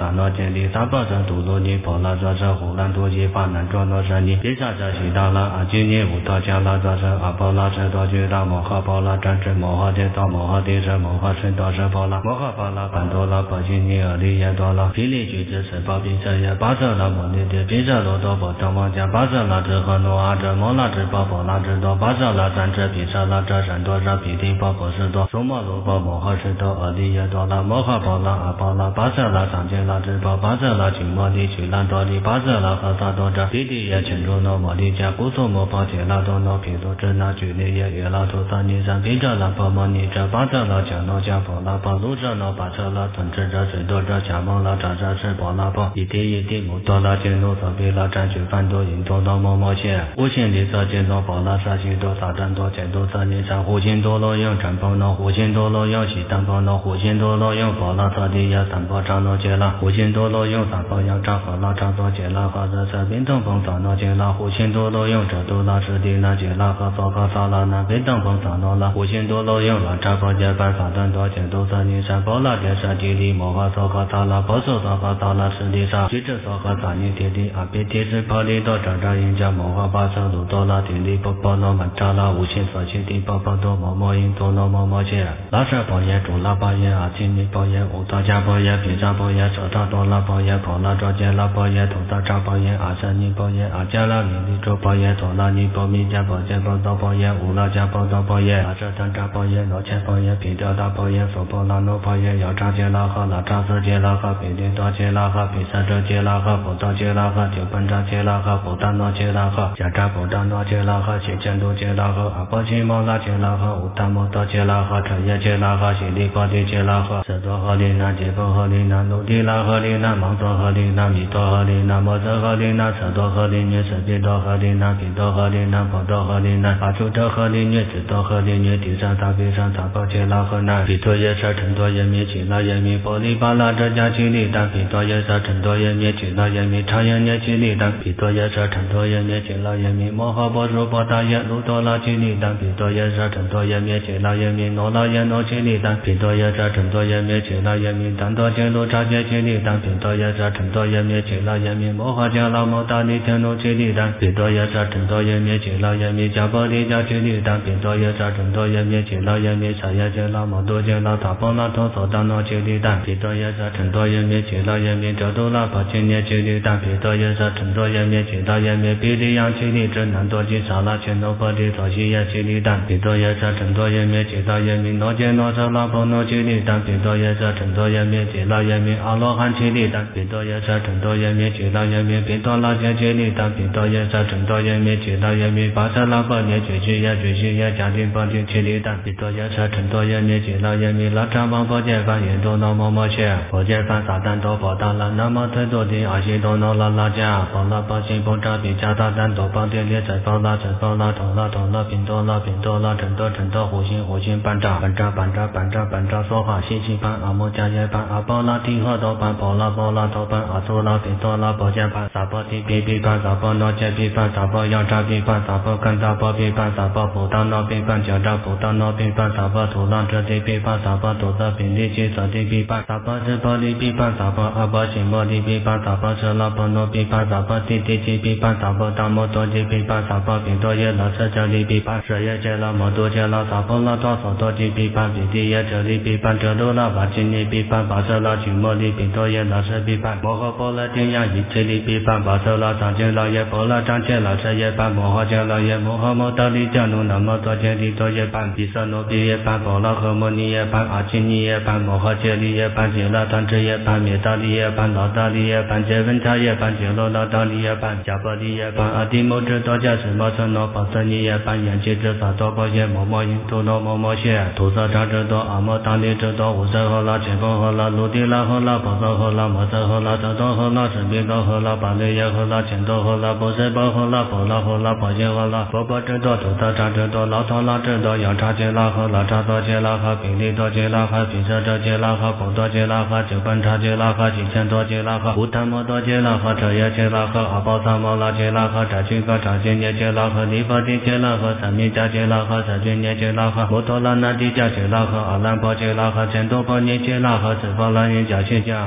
萨那揭利萨巴萨图罗尼婆拉扎萨呼兰多吉法南卓罗萨尼比萨扎西达拉阿基尼乌达加拉扎萨阿波拉塞多居拉摩哈波拉占知摩哈迪多摩哈迪舍摩哈森多舍波拉摩哈巴拉班多拉巴基尼尔利耶多拉毗利居之舍巴比舍耶巴舍拉摩尼迪比舍罗多波多摩加巴舍拉之和诺阿遮摩拉之巴波拉之多巴舍拉三遮比舍拉遮山多舍毗提波波士多苏摩罗波摩哈士多尔利耶多拉摩哈波拉阿波拉巴舍拉三揭拉之波巴舍拉群摩利曲兰多利巴舍拉和萨多遮毗提耶群罗诺摩利加古苏摩巴揭拉多诺毗罗遮那居利耶耶拉图萨尼山毗遮拉波摩尼遮巴舍拉迦诺迦波拉波卢遮诺巴舍拉吞吃遮水多遮迦摩拉扎扎是波拉波一地一地摩多拉坚诺萨比拉占据梵多因多诺摩摩谢无限利色坚诺波拉沙西多萨占多坚多萨尼山护心多罗用占波诺护心多罗用西丹波诺护心多罗用波拉萨地亚三波扎诺杰拉护心多罗用三波扬扎和拉扎多杰拉和热色宾登风萨诺杰拉护心多罗用遮多拉什地那杰拉和索卡萨拉那宾登风萨诺拉护心多罗用拉扎波杰班萨丹多坚多萨尼山波拉杰沙地利摩哈索卡萨拉波索索卡萨拉什地沙居之索卡萨尼地利阿比提是波利多扎扎因加摩哈巴萨鲁多拉地利波波诺曼扎拉无心所去地波波多摩摩因多诺摩摩切拉舍波耶主拉波耶阿基尼波耶乌多加波耶比扎波耶舍塔多拉波耶婆拉卓杰拉波耶图达扎波耶阿舍尼波耶阿加拉米利卓波耶托拉尼波米加波耶波多波耶乌拉加波多波耶阿舍坦扎波耶罗切波耶毗雕达波耶索波拉诺波耶要扎杰拉哈拉扎斯杰拉哈毗利多杰拉哈毗萨遮杰拉哈波多杰拉哈九本扎杰拉哈波达诺杰拉哈加扎波达诺杰拉哈西坚多杰拉哈阿波奇摩拉杰拉哈乌达摩多杰拉哈彻耶杰拉哈西利波提杰拉哈舍多哈利那杰波哈利那鲁迪拉哈利那芒多哈利那米多哈利那摩泽哈利那舍多哈利涅舍比多哈利那比多哈利那波多哈利那阿朱多哈利涅子多哈利涅地上大比上大波杰拉哈那比多耶舍陈多耶灭吉拉耶弥波利巴拉遮加吉利丹比多耶舍陈多耶灭吉拉耶弥长耶涅吉利丹比多耶舍陈多耶灭吉拉耶弥摩诃波如波达耶卢多拉吉利丹比多耶舍陈多耶灭吉拉耶弥诺拉耶诺吉利丹比多耶舍陈多耶灭吉拉耶弥丹多杰卢扎杰吉利丹比多耶舍陈多耶灭吉拉耶弥摩诃迦拉摩达尼天奴吉利丹比多耶舍陈多耶灭吉拉耶弥迦波利迦吉利丹比多耶舍陈多耶灭吉拉耶弥萨耶杰拉摩多杰拉塔波拉托索达诺吉利丹比多耶舍陈多耶灭吉拉耶弥遮多拉巴吉涅吉利丹比多耶舍陈多耶灭吉拉耶弥比利扬吉利真南多吉萨拉千多波利托西耶吉利丹比多耶舍陈多耶灭吉拉耶弥诺杰诺舍拉波诺吉利丹比多耶舍陈多耶灭吉拉耶弥阿罗汉吉利丹比多耶舍陈多耶灭吉拉耶弥比多拉杰吉利丹比多耶舍陈多耶灭吉拉耶弥巴舍拉波涅觉须耶觉须耶迦丁波提吉利丹比多耶舍陈多耶灭吉拉耶弥拉扎邦波杰梵耶多诺摩摩切波杰梵萨丹多波达拉那么推多提阿西多诺拉拉加波拉波西波扎比加达丹多邦迭列在波拉在波拉托拉托拉宾多拉宾多拉陈多陈多护心护心班扎班扎班扎班扎班扎梭哈西西班阿摩迦耶班阿波拉提诃多班波拉波拉多班阿苏拉宾多拉波杰班萨波提比比班萨波诺杰比班萨波扬扎比班萨波甘达波比班萨波普达诺比班加扎普达诺比班萨波图拉遮提比班萨波图萨宾利基萨提比班萨波是波利比班萨波阿波西摩利比班萨波舍拉波诺比班萨波提提基比班萨波达摩多吉比班萨波宾多耶拉舍迦利比班舍耶杰拉摩多杰拉萨波拉多索多吉比班比提耶遮利比班遮罗拉巴吉尼比班巴舍拉居摩利宾多耶拉舍比班摩诃波拉丁亚伊切利比班巴舍拉藏杰拉耶波拉藏杰拉舍耶班摩诃迦拉耶摩诃摩达利迦努那摩多杰利多耶班比萨诺比耶班波拉诃摩尼耶班阿基尼耶班摩诃杰利耶班杰拉丹智耶班灭达利耶班拉达利耶班杰文查耶班杰罗拉达利耶班迦波利耶班阿提摩智多迦什摩僧诺巴瑟尼耶班延吉智萨多波耶摩摩因多诺摩摩谢图萨扎智多阿摩达利智多无色诃拉前波诃拉卢迪拉诃拉波萨诃拉摩瑟诃拉遮多诃拉什比多诃拉巴利耶诃拉前多诃拉波塞波诃拉波拉诃拉波耶诃拉波波智多图萨扎智多老托拉智多扬扎杰拉诃拉扎多杰拉诃比利多杰拉诃比舍遮杰拉诃波多杰拉诃九班查杰拉诃几千多杰拉诃乌坦摩多杰拉诃遮耶杰拉诃阿波萨摩拉杰拉诃扎居噶扎杰涅杰拉诃尼巴提杰拉诃三米迦杰拉诃萨居涅杰拉诃摩托拉那迪迦杰拉诃阿兰波杰拉诃千多波涅杰拉诃此波拉因迦谢迦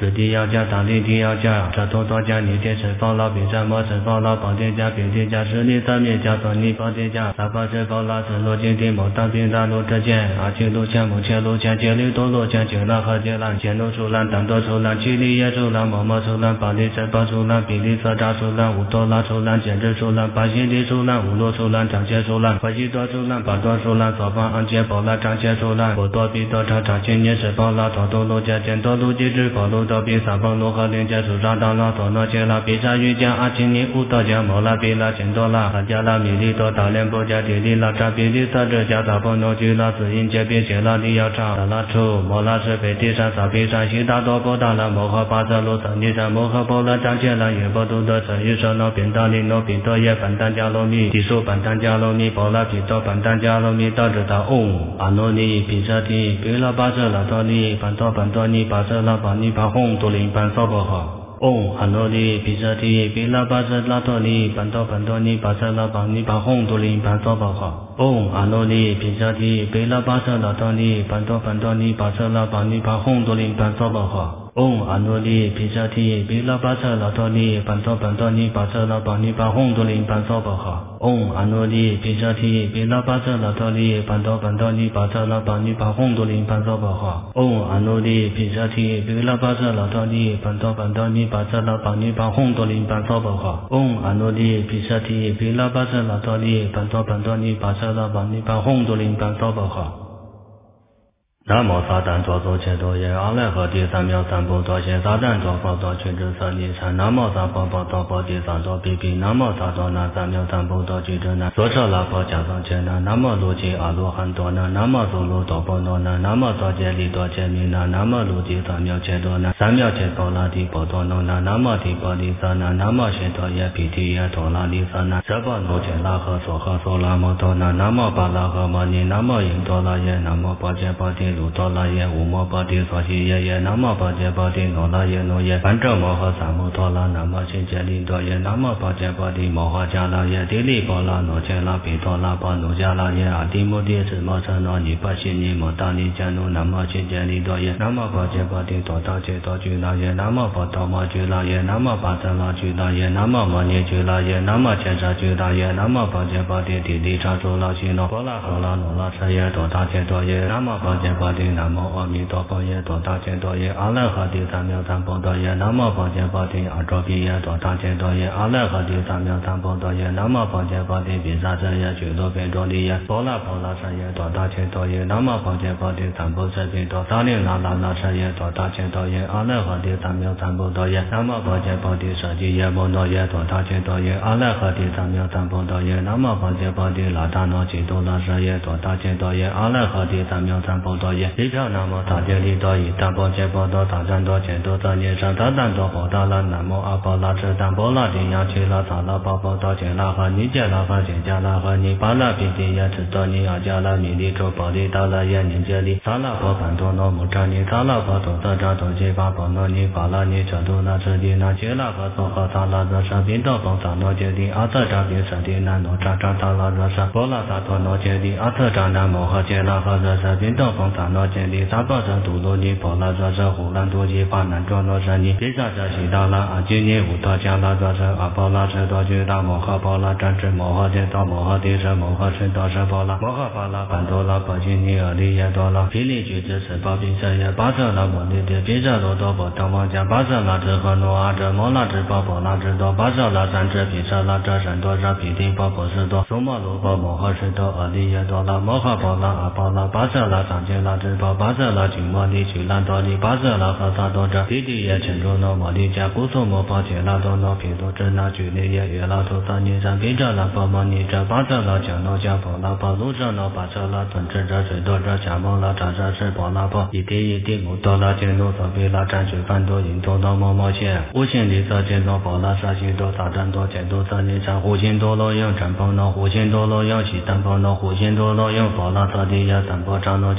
日地要加大地地要加这多多加你天神放老比占摩神放老宝天加比天加十里三面加索尼宝天加三八神放老神罗金地摩当平大路之间阿七路千母千路千千里多路千千拉和千兰千路出兰当多出兰七里也出兰摩摩出兰八里神宝出兰比里色扎出兰五多拉出兰简直出兰八心里出兰五路出兰长切出兰八西多出兰八多出兰左方安切宝拉长切出兰波多比多长长千年神宝拉多多路加减多路机制宝路多比三方路和零加数上当拉多诺切拉比沙瑜伽阿青尼乌多加摩拉比拉千多拉阿加拉米利多大连波加地利拉扎比利萨这加大波诺居拉子因结比切拉利要差达拉出摩拉是北地山萨比山西大多波大拉摩诃巴泽路三地山摩诃波拉张切拉也波多的成于舍诺宾达利诺宾多耶班丹加罗密地数班丹加罗密波拉比多班丹加罗密到知道嗡阿诺尼比萨提比拉巴泽拉多尼班多班多尼巴泽拉巴尼巴哄多林班娑婆诃嗡阿诺尼比萨提比拉巴泽拉多尼班多班多尼巴泽拉巴尼巴哄多林班娑婆诃嗡阿诺尼比萨提比拉巴泽拉多尼班多班多尼巴泽拉巴尼巴哄多林班娑婆诃嗡阿努利毗舍提毗拉巴舍拉多尼班多班多尼巴舍拉巴尼巴哄多林班娑婆诃嗡阿努利毗舍提毗拉巴舍拉多尼班多班多尼巴舍拉巴尼巴哄多林班娑婆诃嗡阿努利毗舍提毗拉巴舍拉多尼班多班多尼巴舍拉巴尼巴哄多林班娑婆诃嗡阿努利毗舍提毗拉巴舍拉多尼班多班多尼巴舍拉巴尼巴哄多林班娑婆诃南无撒旦作作切多耶阿赖和第三藐三菩提耶撒旦作佛作群之舍利禅南无萨婆婆多婆提萨多比比南无萨多那三藐三菩提俱胝那所舍拉婆加桑切那南无卢吉阿罗汉多那南无苏卢多波罗那南无多杰利多切米那南无卢吉三藐切多那三藐切多拉提波多那南无提波利萨那南无谢多耶毗提耶多拉利萨那舍波罗切拉诃娑诃娑拉摩多那南无巴拉诃摩尼南无因多拉耶南无波切波提卢多拉耶无摩波提娑悉耶耶南无波切波提诺拉耶诺耶班遮摩诃萨摩多拉南无悉杰利多耶南无波切波提摩诃迦拉耶提利波拉诺切拉比多拉波努迦拉耶阿提摩提斯摩诃那尼巴悉尼摩达尼迦努南无悉杰利多耶南无波切波提多达切多居拉耶南无波多摩居拉耶南无巴僧拉居拉耶南无摩尼居拉耶南无切沙居拉耶南无波切波提提利沙苏拉悉诺波拉诃拉努拉舍耶多达切多耶南无波切波提南无阿弥陀佛耶多达切多耶阿赖诃提三藐三菩提耶南无波切波提阿周毗耶多达切多耶阿赖诃提三藐三菩提耶南无波切波提毗萨遮耶俱罗毗多利耶波拉波拉舍耶多达切多耶南无波切波提三菩萨毗多萨利那拉那舍耶多达切多耶阿赖诃提三藐三菩提耶南无波切波提舍利耶摩那耶多达切多耶阿赖诃提三藐三菩提耶南无波切波提拉达那吉多拉舍耶多达切多耶阿赖诃提三藐三菩提耶一条南无大揭利多伊达波切波多大赞多切多赞耶上大赞多波达拉南无阿波拉智赞波拉提亚齐拉萨拉波波多切拉哈尼切拉哈切加拉哈尼巴拉比提耶智多尼阿加拉米利周波利达拉耶尼杰利萨拉波班多诺姆扎尼萨拉波多萨扎多切巴波诺尼巴拉尼彻多拉智蒂那切拉哈索哈萨拉热沙宾多波萨诺杰利阿瑟扎比舍蒂那诺扎扎萨拉热沙波拉萨多诺杰利阿瑟扎那摩诃切拉哈热沙宾多波萨诺杰利萨波萨杜罗尼波拉热沙呼兰多吉巴南卓诺舍尼比萨扎西达拉阿基尼乌多加拉热沙阿波拉舍多居拉摩诃波拉占智摩诃切多摩诃提舍摩诃舍多舍波拉摩诃巴拉班多拉波基尼阿利耶多拉毗利居之舍波比舍耶巴舍拉摩尼提毗舍罗多波当王加巴舍拉智诃诺阿遮摩拉智波波拉智多巴舍拉三智毗舍拉遮神多舍毗提波波士多苏摩罗波摩诃士多阿利耶多拉摩诃波拉阿波拉巴舍拉三切拉智波巴舍拉居摩利居兰多利巴舍拉诃萨多遮毗提耶陈卓诺摩利迦古苏摩波切拉多诺毗多智那居利耶耶拉图萨尼山毗遮拉波摩尼遮巴舍拉迦诺迦波拉波卢舍诺巴舍拉尊智遮水多遮迦摩拉扎遮是波拉波一地一地木多拉坚多所毗拉占水梵多因多诺摩摩切无心利色坚多波拉沙西多萨占多坚多萨尼山护心多罗用占波诺护心多罗用西占波诺护心多罗用波拉萨地耶三波扎诺切拉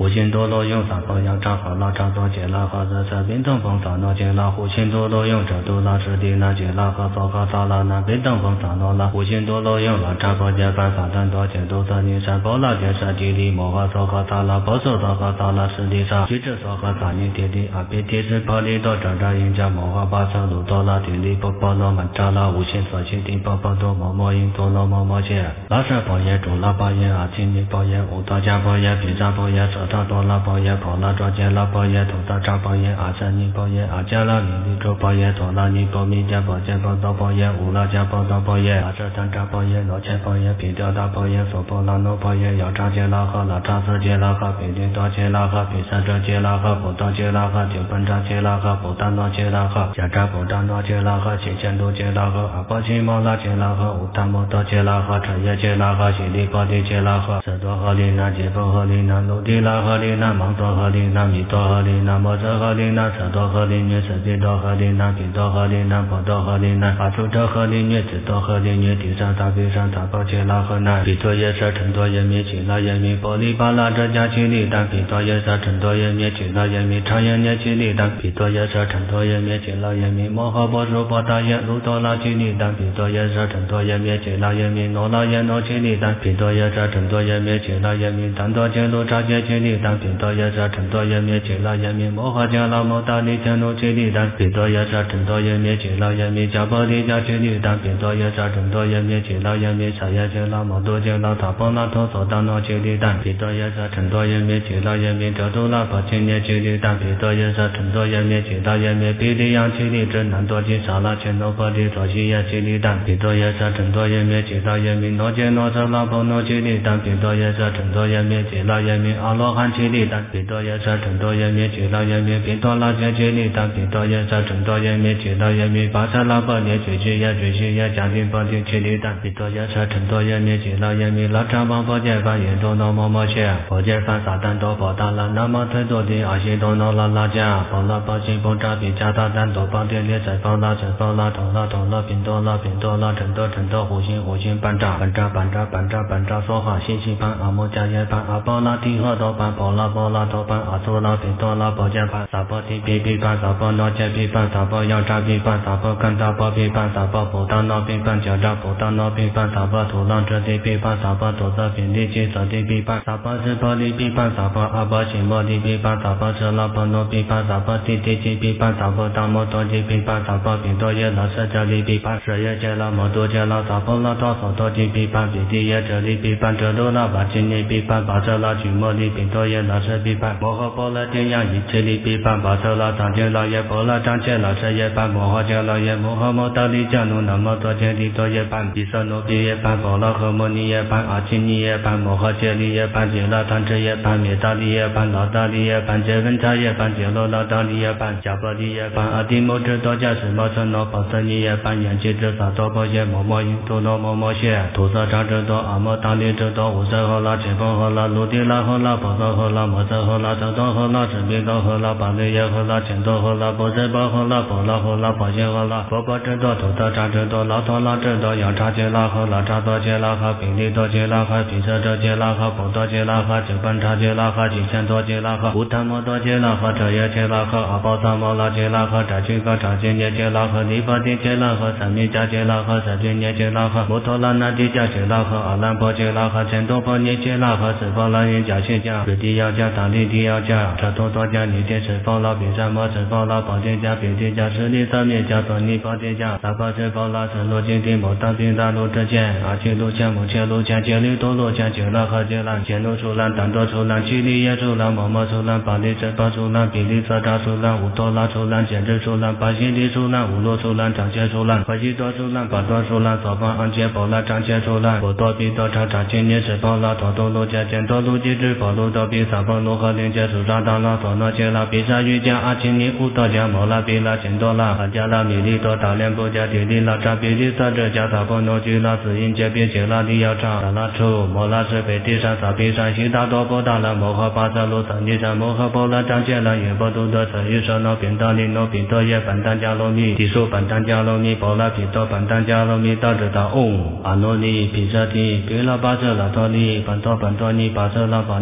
呼心多罗用萨婆扬扎哈拉扎多杰拉哈热色宾等风萨诺杰拉呼心多罗用遮多拉什地那杰拉哈佐哈萨拉那宾等风萨诺拉呼心多罗用拉扎婆杰班萨丹多杰多萨尼山波拉杰萨地利摩哈佐哈萨拉波索佐哈萨拉什地萨居者佐哈萨尼地利阿比提斯婆利多扎扎因加摩哈巴萨鲁多拉地利波波罗曼扎拉无心所心地波波多摩摩因多罗摩摩切拉舍婆耶主拉婆耶阿亲尼婆耶乌多加婆耶毗扎婆耶舍他多拉婆耶婆拉卓杰拉婆耶土达扎婆耶阿舍尼婆耶阿迦拉米利周婆耶陀拉尼婆弥迦婆杰婆多婆耶乌拉迦婆多婆耶阿舍坦扎婆耶罗切婆耶毗雕达婆耶索婆拉诺婆耶要扎杰拉哈拉扎瑟杰拉哈毗利多杰拉哈毗萨遮杰拉哈普多杰拉哈九本扎杰拉哈普达诺杰拉哈迦扎普达诺杰拉哈七千多杰拉哈阿波奇摩拉杰拉哈乌达摩多杰拉哈彻耶杰拉哈悉利波提杰拉哈舍多哈利那杰波哈利那鲁迪拉哈利那芒多哈利那米多哈利那摩遮哈利那舍多哈利涅舍比多哈利那比多哈利那波多哈利那阿出遮哈利涅子多哈利涅地上大比上大波杰拉哈那比多耶舍陈多耶米吉拉耶米波利巴拉遮加奇利丹比多耶舍陈多耶米吉拉耶米长耶涅奇利丹比多耶舍陈多耶米吉拉耶米摩诃波苏波达耶鲁多拉奇利丹比多耶舍陈多耶米吉拉耶米诺拉耶诺奇利丹比多耶舍陈多耶米吉拉耶米丹多杰鲁扎杰奇利丹比多耶舍陈多耶米吉拉耶米摩诃迦拉摩达利迦努奇利丹比多耶舍陈多耶米吉拉耶米迦波利迦奇利丹比多耶舍陈多耶米吉拉耶米萨耶吉拉摩多杰拉塔波拉托索达诺奇利丹比多耶舍陈多耶米吉拉耶米遮多拉波奇涅奇利丹比多耶舍陈多耶米吉拉耶米比利扬奇利真南多吉萨拉切诺波利佐西耶奇利丹比多耶舍陈多耶米吉拉耶米诺杰诺舍拉波诺奇利丹比多耶舍陈多耶米吉拉耶米阿罗汉奇利丹比多耶舍陈多耶米吉拉耶米比多拉杰奇利丹比多耶舍陈多耶米吉拉耶米巴萨拉波涅举西耶举西耶迦丁波提奇利丹比多耶舍陈多耶米吉拉耶米拉扎邦波杰班耶多诺摩摩切波杰班萨丹多波达拉那么推多的阿西多诺拉拉加波拉波西波扎比加达丹多邦电列在波拉在波拉陀拉陀拉宾多拉宾多拉陈多陈多呼心呼心班扎班扎班扎班扎班扎梭哈西西班阿摩迦耶班阿波拉提诃多班波拉波拉多班阿苏拉宾多拉波杰班萨波提比比班萨波诺杰比班萨波要扎比班萨波甘达波比班萨波普达诺比班迦扎普达诺比班萨波土浪遮地比班萨波土色宾利基色地比班萨波是波利比班萨波阿波西摩利比班萨波是拉波诺比班萨波提提基比班萨波达摩多基比班萨波宾多耶拉舍迦利比班舍耶杰拉摩多杰拉萨波拉多索多基比班比提耶遮利比班遮多拉巴基尼比班巴舍拉居摩利宾多耶拉舍比班摩诃波拉天样一切利比班巴舍拉张杰拉耶波拉张杰拉舍耶班摩诃迦拉耶摩诃摩达利迦努那摩多杰利多耶班比舍努比耶班波拉诃摩尼耶班阿基尼耶班摩诃杰利耶班杰拉坦遮耶班灭达利耶班拉达利耶班杰文查耶班杰罗拉达利耶班迦波利耶班阿提摩遮多迦什摩舍诺波舍尼耶班延吉遮萨多波耶摩摩因多诺摩摩谢土色扎遮多阿摩达利遮多无色诃拉切波诃拉卢迪拉诃拉波色诃拉摩色诃拉遮多诃拉舍比多诃拉巴利耶诃拉千多诃拉波遮波诃拉波拉诃拉波谢诃拉波波遮多土色扎遮多拉陀拉遮多要扎杰拉诃拉扎多杰拉诃比利多杰拉诃比舍遮杰拉诃波多杰拉诃九班扎杰拉诃几千多杰拉诃乌塔摩多杰拉诃遮耶杰拉诃阿波萨摩拉杰拉诃扎居嘎扎杰涅杰拉诃尼波提杰拉诃三米迦杰拉诃舍居涅杰拉诃摩托拉那提迦杰拉诃阿兰波杰拉诃千多波涅杰拉诃十波拉因迦谢迦瑞提要迦达利提要迦遮多多迦尼天十波拉比山摩十波拉波提迦比提迦十利三灭迦多尼波提迦萨波十波拉十罗金提摩达比达罗遮见阿切卢迦摩切卢迦杰利多罗迦杰拉诃杰兰杰努苏兰丹多苏兰奇利耶苏兰摩摩苏兰巴利遮巴苏兰比利色扎苏兰乌多拉苏兰简直苏兰巴西利苏兰乌罗苏兰张杰苏兰巴西多苏兰巴多苏兰索邦安杰波拉张杰苏兰波多比多查查千年十波拉多多罗迦简多卢基之波卢多比萨波罗诃林杰苏扎达拉索诺杰拉比萨瑜伽阿奇尼乌多迦摩拉比拉简多拉阿迦拉米利多达连波迦提利拉扎比利萨遮迦萨波诺居拉斯因杰比杰拉利要扎达拉出摩拉是北地山萨比山西达多波达拉摩诃巴萨卢萨尼山摩诃波拉张杰拉耶波多多舍于舍诺宾达利诺宾多耶班丹迦罗密提苏班丹迦罗密波拉比多班丹迦罗密达遮达嗡阿诺尼毗舍提毗拉巴遮拉多尼班多班多尼巴遮拉巴尼巴吽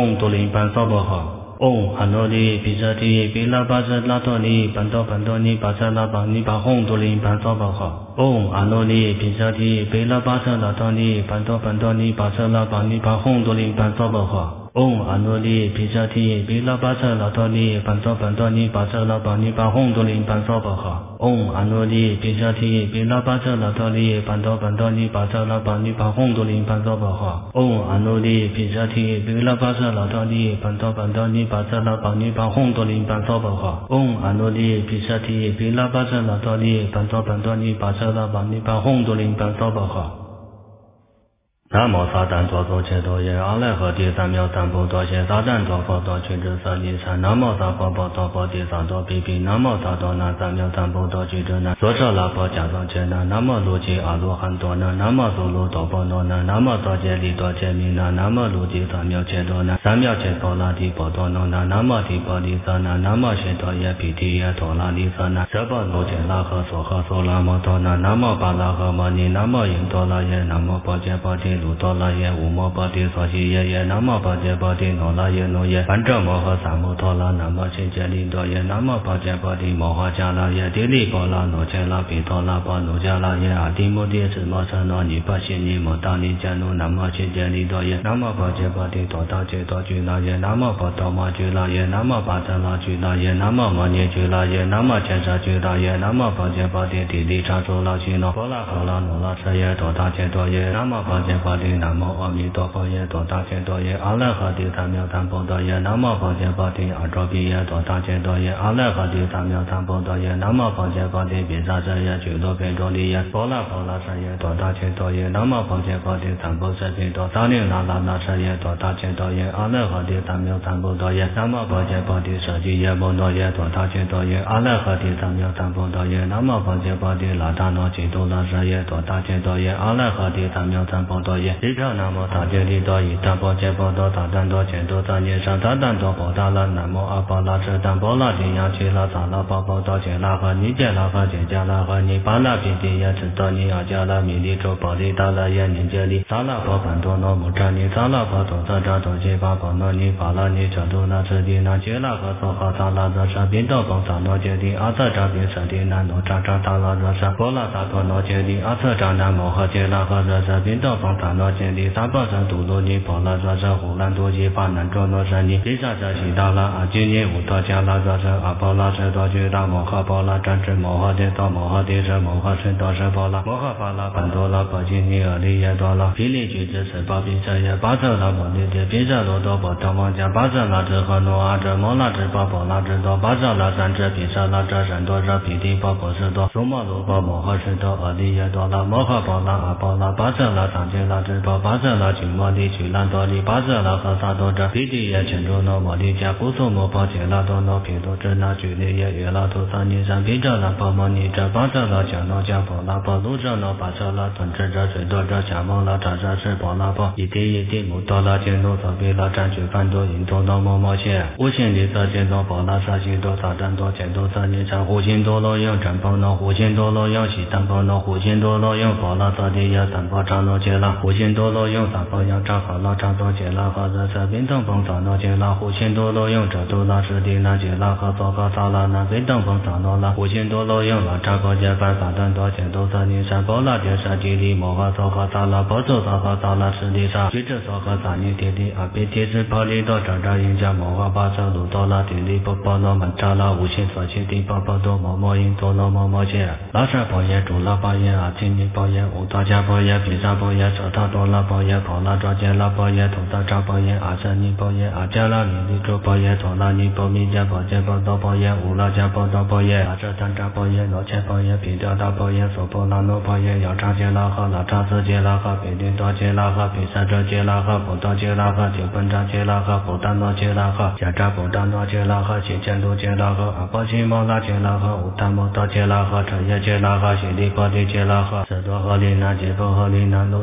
吽多林班萨婆诃。唵阿耨利毗舍提毗拉巴遮那多尼班多班多尼巴遮那巴尼巴吽多林班萨婆诃。唵阿耨利毗舍提毗拉巴遮那多尼班多班多尼巴遮那巴尼巴吽多林班萨婆诃。唵阿耨利毗舍提毗拉巴遮那多尼班多班多尼巴遮那巴尼巴吽多林班萨婆诃。唵阿耨利毗舍提毗拉巴遮那多尼班多班多尼巴遮那巴尼巴吽多林班萨婆诃。唵阿耨利毗舍提毗拉巴遮那多尼班多班多尼巴遮那巴尼巴吽多林班萨婆诃。唵阿耨利毗舍提毗拉巴遮那多尼班多班多尼巴遮那巴尼巴吽多林班萨婆诃。南无撒旦多多切多耶阿赖诃提三藐三菩提耶撒旦多佛多取之舍利禅。南无萨婆婆多菩提萨多比比。南无萨多那三藐三菩提取之南。所舍那婆迦桑切南。南无卢吉阿罗汉多南。南无苏卢多波罗南。南无多杰利多杰弥南。南无卢吉三藐切多南。三藐切多那提波多罗南。南无提波利萨南。南无谢多耶毗提耶多那利萨南。舍波卢切那诃娑诃娑那摩多南。南无巴拉诃摩尼。南无因多那耶。南无波揭波提卢多那耶。无摩波提娑悉耶耶。南无波揭波提那那耶那耶。般遮摩诃萨摩陀罗。南无悉揭利多耶。南无波揭波提摩诃迦那耶。提利波罗那切那毗陀那波那迦那耶。阿提摩提斯摩诃那尼波悉尼摩达尼迦努。南无悉揭利多耶。南无波揭波提多达揭多居那耶。南无波多摩居那耶。南无巴遮那居那耶。南无摩尼居那耶。南无迦舍居那耶。南无波揭波提提利叉苏那悉那。波拉诃那那那舍耶多达揭多耶。南无波揭波提南无阿弥陀佛耶多达揭多耶。阿赖诃提三藐三菩提耶。南无波揭波提阿周毗耶多达揭多耶。阿赖诃提三藐三菩提耶。南无波揭波提毗沙遮耶俱多毗多利耶。波拉波拉舍耶多达揭多耶。南无波揭波提三菩萨毗多萨利那那那舍耶多达揭多耶。阿赖诃提三藐三菩提耶。南无波揭波提舍利耶摩那耶多达揭多耶。阿赖诃提三藐三菩提耶。南无波揭波提那达那揭多那舍耶多达揭多耶。阿赖诃提三藐三菩提耶。一切南无大揭利多伊达波揭波多达旦多揭多萨尼上达旦多波达拉。南无阿波拉遮旦波拉提央揭拉萨拉波波多揭拉诃尼揭拉诃揭迦拉诃尼巴拉毗提耶智多尼阿迦拉弥利周波利达拉耶尼揭利萨拉波班多那摩扎尼萨拉波多萨扎多揭巴波那尼巴拉尼遮多那遮地那揭拉诃娑诃萨拉遮沙宾多波萨那揭地阿瑟扎宾舍地那那扎扎达拉遮沙波拉萨多那揭地阿瑟扎那摩诃揭拉诃遮沙宾多波萨那揭地萨波萨杜罗尼波拉遮沙呼兰多揭巴南遮那舍尼毗沙遮悉达拉阿基尼乌多迦拉遮沙阿波拉遮多居达摩诃波拉占知摩诃揭多摩诃帝舍摩诃甚多舍波拉摩诃巴拉班多拉波基尼阿利耶多拉毗利居之舍巴毗舍耶巴舍拉摩尼揭毗舍罗多波多摩迦巴舍拉遮诃诺阿遮摩拉遮巴波拉遮多巴舍拉三遮毗舍拉遮甚多舍毗提波波舍多苏摩罗波摩诃甚多阿利耶多拉摩诃波拉阿波拉巴舍拉三揭拉遮波巴舍拉居摩利居兰多利巴舍拉诃萨多遮毗提耶全周那摩利迦布苏摩波揭拉多那毗多遮那居利耶耶拉图萨尼山毗遮拉波摩尼遮巴舍拉迦那迦波拉波卢遮那巴舍拉顿遮遮水多遮迦摩拉扎扎是波拉波一地一地摩多拉揭罗萨毗拉占据梵多因多那摩摩切无心利色揭多波拉萨悉多萨占多揭多萨尼山护心多罗用占波那护心多罗用悉占波那护心多罗用波拉萨地耶三波扎那揭拉护心多罗用三波样扎哈拉扎多揭拉哈热色宾等风萨那揭拉护心多罗用遮多拉是地那揭拉哈佐哈萨拉那宾等风萨那拉护心多罗用拉扎高揭班萨等多揭多萨尼山波拉揭沙地利摩诃佐哈萨拉波佐萨哈萨拉是地沙居之佐哈萨尼地利阿毗提是波利多扎扎因迦摩诃巴舍鲁多拉地利波波罗曼扎拉无心所切地波波多摩摩因多罗摩摩切拉舍波耶主拉波耶阿基尼波耶乌多迦波耶毗沙波耶舍他多拉波耶婆拉卓揭拉波耶图萨扎波耶阿舍尼波耶阿迦拉弥利周波耶陀拉尼波弥迦波揭波多波耶乌拉迦波多波耶阿舍坦扎波耶罗切波耶毗迦达波耶娑婆拉诺波耶要扎揭拉哈拉扎斯揭拉哈毗利多揭拉哈毗沙遮揭拉哈波多揭拉哈提本扎揭拉哈波达诺揭拉哈迦扎波达诺揭拉哈悉见多揭拉哈阿波悉摩拉揭拉哈乌达摩多揭拉哈彻耶揭拉哈悉利波提揭拉哈舍多诃利那揭波诃利那卢提拉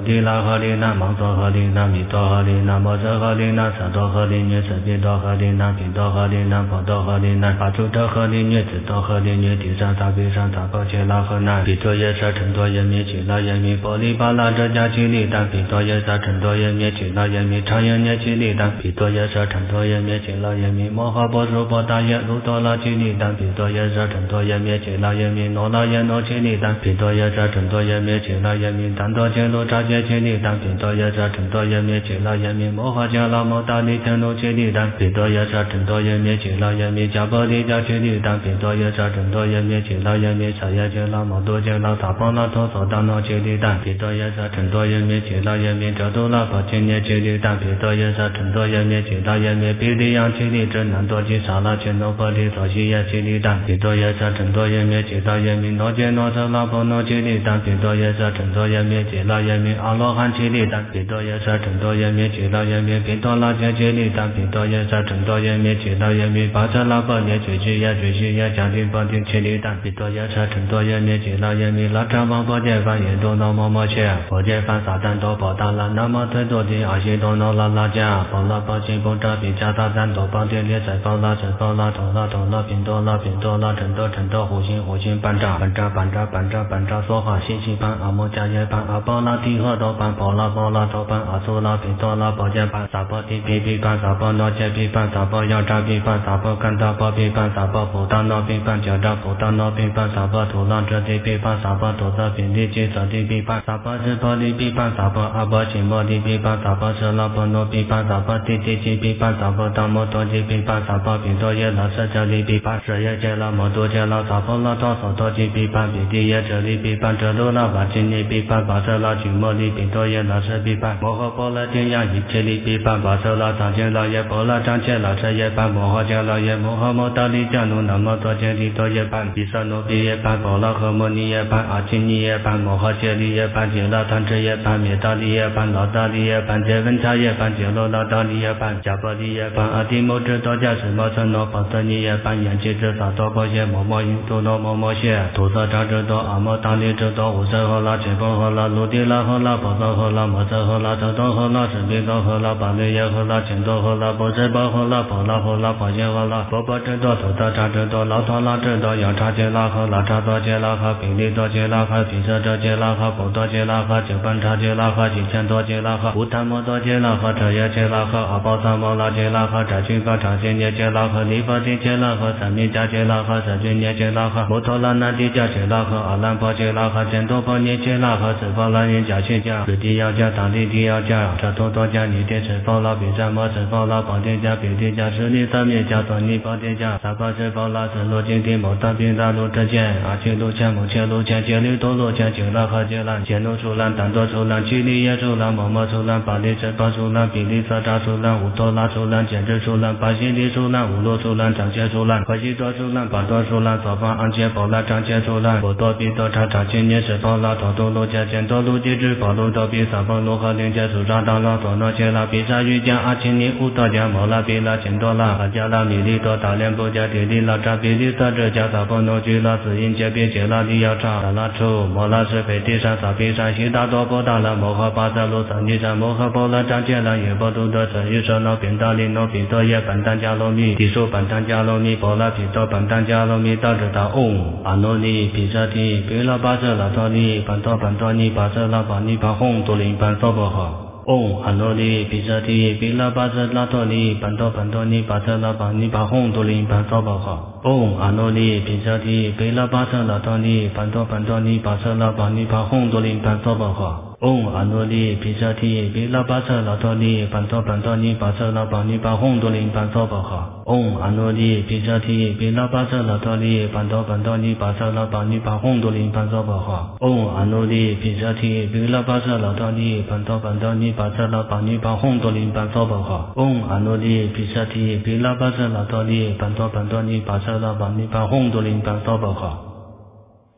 合力那芒梭合力那米多合力那摩诃合力那萨多合力女子比多合力那品多合力那婆多合力那法主多合力女子多合力女地上萨比上萨婆切拉合那比多耶萨成多耶米起拉耶米波利巴拉这加起力但比多耶萨成多耶米起拉耶米长耶涅起力但比多耶萨成多耶米起拉耶米摩诃波苏波大耶卢多拉起力但比多耶萨成多耶米起拉耶米诺拉耶诺起力但比多耶萨成多耶米起拉耶米但多切卢扎切起力但比多耶萨成多耶米起拉耶米摩诃迦拉摩达利天卢起力但比多耶萨成多耶米起拉耶米迦波利迦起力但比多耶萨成多耶米起拉耶米萨耶切拉摩多切拉萨婆拉托索达诺起力但比多耶萨成多耶米起拉耶米遮多拉婆切涅起力但比多耶萨成多耶米起拉耶米比利扬起力真南多吉萨拉切诺波利索西耶起力但比多耶萨成多耶米起拉耶米诺切诺舍拉婆诺起力但比多耶萨成多耶米起拉耶米阿罗汉起力但比多耶萨成多耶米起拉耶米比多拉切起力但比多耶萨成多耶米起拉耶米巴舍拉婆涅起西耶起西耶迦提波提起力但比多耶萨成多耶米起拉耶米拉扎王波切梵耶多诺摩摩切波切梵萨旦多波达拉那么推多提阿西多诺拉拉迦波拉波西波扎比迦萨旦多波提列塞波拉塞波拉陀拉陀拉宾多拉宾多拉陈多陈多胡心胡心班扎班扎班扎班扎班扎梭哈西西班阿摩迦耶班阿波拉提诃多班波拉波拉多班阿苏拉宾多拉波切班萨波提比比班萨波诺切比班萨波要扎比班萨波干达波比班萨波普达诺比班迦扎普达诺比班萨波土拉遮提比班萨波土萨宾利基萨提比班萨波是波利比班萨波阿波西摩利比班萨波舍拉波诺比班萨波提提基比班萨波达摩多基比班萨波宾多耶拉舍迦利比班舍耶切拉摩多切拉萨波拉多索多基比班比提耶遮利比班遮罗拉巴基尼比班巴舍拉居摩利宾多耶拉舍比班摩诃波拉天亚一切利比班巴舍拉藏切拉耶波拉藏切拉舍耶班摩诃迦拉耶摩诃摩达利迦努那摩多切利多耶班比萨努比耶班波拉诃摩尼耶班阿基尼耶班摩诃切利耶班切拉贪遮耶班灭达利耶班拉达利耶班切文查耶班切罗拉达利耶班迦波利耶班阿提摩遮多迦什摩僧诺波特尼耶班眼切遮萨多波谢摩摩因多诺摩摩谢土萨扎遮多阿摩达利遮多无色诃拉切波诃拉卢迪拉诃拉波萨诃拉摩萨诃拉遮多诃拉什比多诃拉巴利耶诃拉千多诃拉波遮波诃拉波拉诃拉波谢诃拉波波遮多土萨扎遮多老陀拉遮多要查切拉诃拉查多切拉诃比利多切拉诃毗舍遮切拉诃波多切拉诃九班查切拉诃几千多切拉诃无贪摩多切拉诃遮耶切拉诃阿波萨摩拉切拉诃扎须发查谢涅切拉诃尼佛提切拉诃三密迦切拉诃舍居涅切拉诃摩托拉那提迦切拉诃阿兰波切拉诃千多波涅切拉诃四波拉因迦切迦ฤ提要迦达利提要迦遮多多迦尼提四波拉比萨摩四波拉波提迦比提迦舍利三密迦多尼波提迦萨波四波拉四罗金提摩达比达卢遮见阿切卢迦摩切卢迦切利多卢迦切拉诃切兰切努苏兰丹多苏兰七利耶苏兰摩摩苏兰巴利遮巴苏兰比利萨扎苏兰乌多拉苏兰简直苏兰巴西利苏兰乌罗苏兰长切苏兰可西多苏兰巴多苏兰索方安切波拉长切苏兰波多比多查查切涅什波拉多多卢迦见多卢基智波卢多比萨波卢诃林迦苏扎达拉多诺切拉比萨瑜迦阿钦尼乌多迦摩拉比拉千多拉阿迦拉米利多达连波迦提利拉扎比利萨遮迦萨波诺居拉斯因切比切拉利要查达拉出摩拉是贝提山萨比山悉达多波达拉摩诃巴萨卢萨尼山摩诃波拉长切拉耶波多多舍于舍诺宾达利诺宾多耶班丹迦罗密提苏班丹迦罗密波拉毗多班丹迦罗密达遮达嗡阿罗尼毗舍提毗拉巴舍拉多尼班多班多尼巴舍拉巴尼巴吽多林班娑婆诃嗡阿罗尼毗舍提毗拉巴舍拉多尼班多班多尼巴舍拉巴尼巴吽多林班娑婆诃嗡阿罗尼毗舍提毗拉巴舍拉多尼班多班多尼巴舍拉巴尼巴吽多林班娑婆诃嗡阿罗尼毗舍提毗拉巴舍拉多尼班多班多尼巴舍拉巴尼巴吽多林班娑婆诃嗡阿罗尼毗舍提毗拉巴舍拉多尼班多班多尼巴舍拉巴尼巴吽多林班娑婆诃嗡阿罗尼毗舍提毗拉巴舍拉多尼班多班多尼巴舍拉巴尼巴吽多林班娑婆诃嗡阿罗尼毗舍提毗拉巴舍拉多尼班多班多尼巴舍拉巴尼巴吽多林班娑婆诃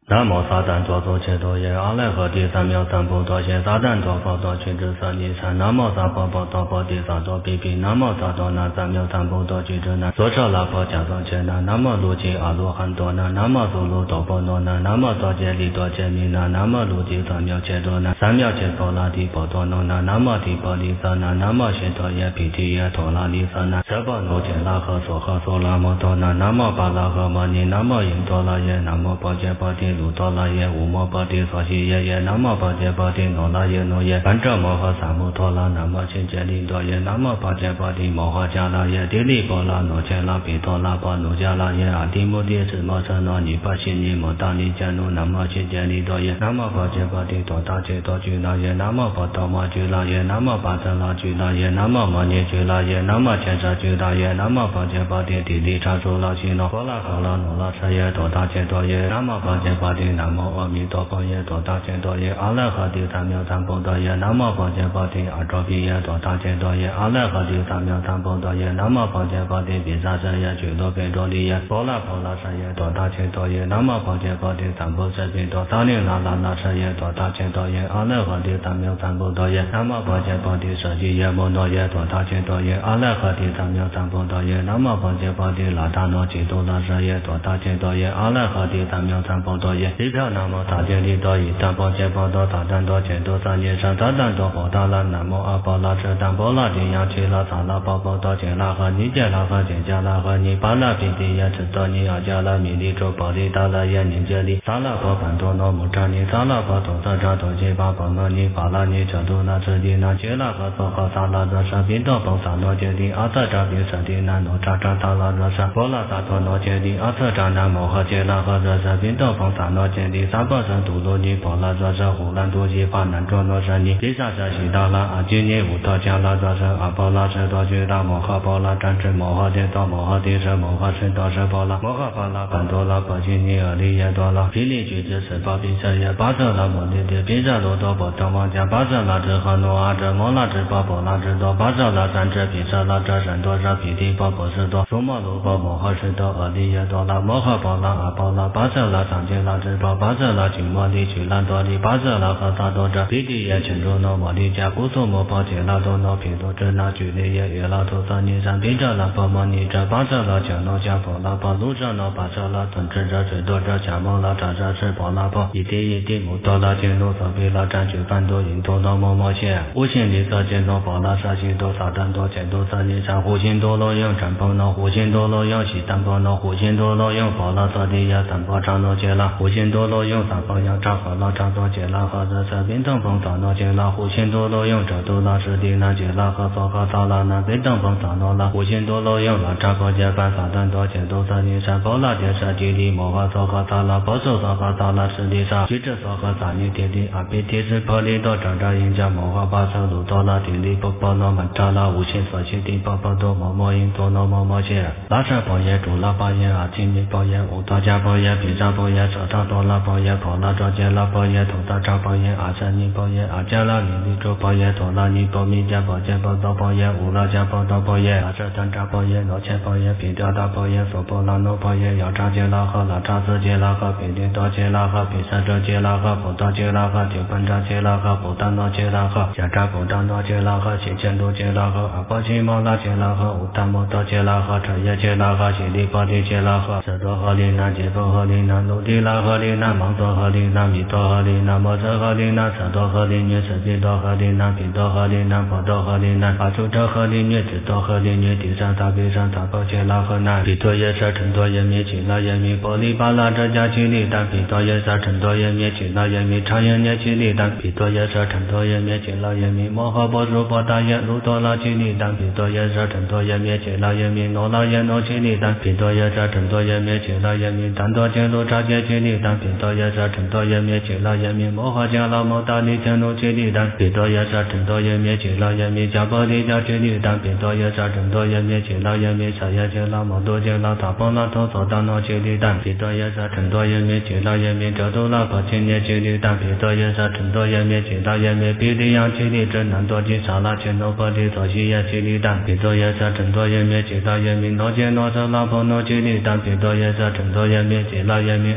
南无撒旦多多切多耶阿赖诃提三藐三菩提耶撒旦多佛多趣智舍利禅南无萨婆婆多婆提萨多比比南无萨多那三藐三菩提趣智那所舍拉婆迦桑切那南无卢吉阿罗汉多那南无苏卢多婆罗那南无多杰利多杰弥那南无卢吉三藐切多那三藐切多拉提婆多那南无提婆利萨那南无悉多耶毗提耶陀拉利萨那舍婆奴杰拉诃娑诃娑拉摩多那南无巴拉诃摩尼南无因多拉耶南无波揭波提卢多拉耶无摩波提娑悉耶耶南无波揭波提诺拉耶诺耶般遮摩诃萨摩陀拉南无悉揭利多耶南无波揭波提摩诃迦拉耶帝利波拉诺揭拉毗陀拉波努迦拉耶阿提摩提斯摩诃那尼巴悉尼摩达尼迦努南无悉揭利多耶南无波揭波提多达揭多居拉耶南无波多摩居拉耶南无巴遮拉居拉耶南无摩尼居拉耶南无迦遮居拉耶南无波揭波提帝利查苏拉悉诺波拉诃拉努拉舍耶多达揭多耶南无波揭波提南无阿弥陀佛耶多达揭多耶阿赖诃提三藐三菩提耶南无波揭波提阿周毗耶多达揭多耶阿赖诃提三藐三菩提耶南无波揭波提毗沙舍耶俱罗毗多利耶波拉波拉舍耶多达揭多耶南无波揭波提三菩萨毗多萨利那拉那舍耶多达揭多耶阿赖诃提三藐三菩提耶南无波揭波提舍基耶摩诺耶多达揭多耶阿赖诃提三藐三菩提耶南无波揭波提拉达诺基多拉舍耶多达揭多耶阿赖诃提三藐三菩提耶一票南无大揭利多伊达波揭波多达旦多揭多萨耶上达旦多波达拉南无阿波拉遮旦波拉提央齐拉萨拉波波多揭拉诃尼揭拉诃揭迦拉诃尼巴拉毗提耶智多尼阿迦拉弥利周波利达拉耶尼揭利萨拉波班多诺姆扎尼萨拉波多萨扎多揭巴波诺尼巴拉尼遮多那遮利那揭拉诃娑诃萨拉热沙宾多波萨诺揭利阿萨扎比舍提那诺扎扎萨拉热沙波拉萨多诺揭利阿萨扎那摩诃揭拉诃热沙宾多波萨诺揭利萨波萨杜罗尼波拉热沙呼兰多揭巴南卓诺舍尼毗沙舍悉达拉阿居尼乌多迦拉热沙阿波拉舍多居拉摩诃波拉占知摩诃揭多摩诃提舍摩诃舍多舍波拉摩诃波拉班多拉波居尼阿利耶多拉毗利居之舍巴毗舍耶巴舍拉摩尼提毗舍罗多波多摩迦巴舍拉之诃诺阿遮摩拉之波波拉之多巴舍拉三遮毗舍拉遮神多舍毗提波波舍多苏摩罗波摩诃舍多阿利耶多拉摩诃波拉阿波拉巴舍拉桑揭拉之波巴舍拉居摩利居兰多利巴舍拉诃萨多遮毗提耶群诸诺摩利迦古苏摩波揭拉多诺毗多遮那居利耶耶拉多萨尼山毗遮拉波摩尼遮巴舍拉迦诺迦波拉波卢遮诺巴舍拉尊智遮水多遮迦摩拉扎扎是波拉波一地一地摩多拉揭罗萨毗拉占据梵多因多诺摩摩切无心利色揭罗波拉沙悉多萨旦多揭多萨尼山护心多罗用占波诺护心多罗用悉旦波诺护心多罗用波拉萨地耶三波扎诺揭拉护心多罗用三波样扎诃拉扎多揭拉诃热色宾等风萨诺揭拉护心多罗用遮多拉舍地那揭拉诃娑诃萨拉那宾等风萨诺拉护心多罗用拉扎波揭班萨旦多揭多萨尼山波拉揭舍地利摩诃娑诃萨拉波娑娑诃萨拉舍地沙居智娑诃萨尼地利阿毗提斯婆利多扎扎因迦摩诃巴舍卢多拉地利波波罗曼扎拉无心所悉地波波多摩摩因多诺摩摩切拉舍波耶主拉巴耶阿基尼波耶乌多迦波耶毗沙波耶舍扎多拉波耶婆拉卓揭拉波耶陀达扎波耶阿舍尼波耶阿迦拉弥利周波耶陀拉尼波弥迦波揭波多波耶乌拉迦波多波耶阿舍旦扎波耶罗切波耶毗迦达波耶娑波拉诺波耶要扎揭拉诃拉扎斯揭拉诃毗利多揭拉诃毗舍遮揭拉诃波多揭拉诃九班扎揭拉诃波达诺揭拉诃迦扎波达诺揭拉诃悉犍多揭拉诃阿波悉摩拉揭拉诃乌达摩多揭拉诃彻耶揭拉诃悉利波提揭拉诃舍多诃利那揭波诃利那卢提拉诃利那芒多诃利那弥多诃利那摩舍诃利那舍多诃利涅舍毗多诃利那毗多诃利那波多诃利那阿出遮诃利涅智多诃利涅地上大毗上大波揭拉诃那毗多耶舍陈多耶弥耆那耶弥波利巴拉遮迦耆利但毗多耶舍陈多耶弥耆那耶弥常耶涅耆利但毗多耶舍陈多耶弥耆那耶弥摩诃波苏波达耶卢多拉耆利但毗多耶舍陈多耶弥耆那耶弥诺拉耶诺耆利但毗多耶舍陈多耶弥耆那耶弥但多揭罗扎揭耆利但毗多耶舍陈多耶弥耆那耶弥摩诃迦拉摩达利揭罗耆利但毗多耶舍陈多耶弥耆那耶弥迦波利迦耆利但毗多耶舍陈多耶弥耆那耶弥舍耶揭拉摩多揭拉达波拉多娑达诺耆利但毗多耶舍陈多耶弥耆那耶弥遮多拉波揭涅耆利但毗多耶舍陈多耶弥耆那耶弥毗利央耆利遮南多吉萨拉揭罗波提娑悉耶耆利但毗多耶舍陈多耶弥耆那耶弥诺揭诺舍拉波诺耆利但毗多耶舍陈多耶弥耆那耶弥阿罗汉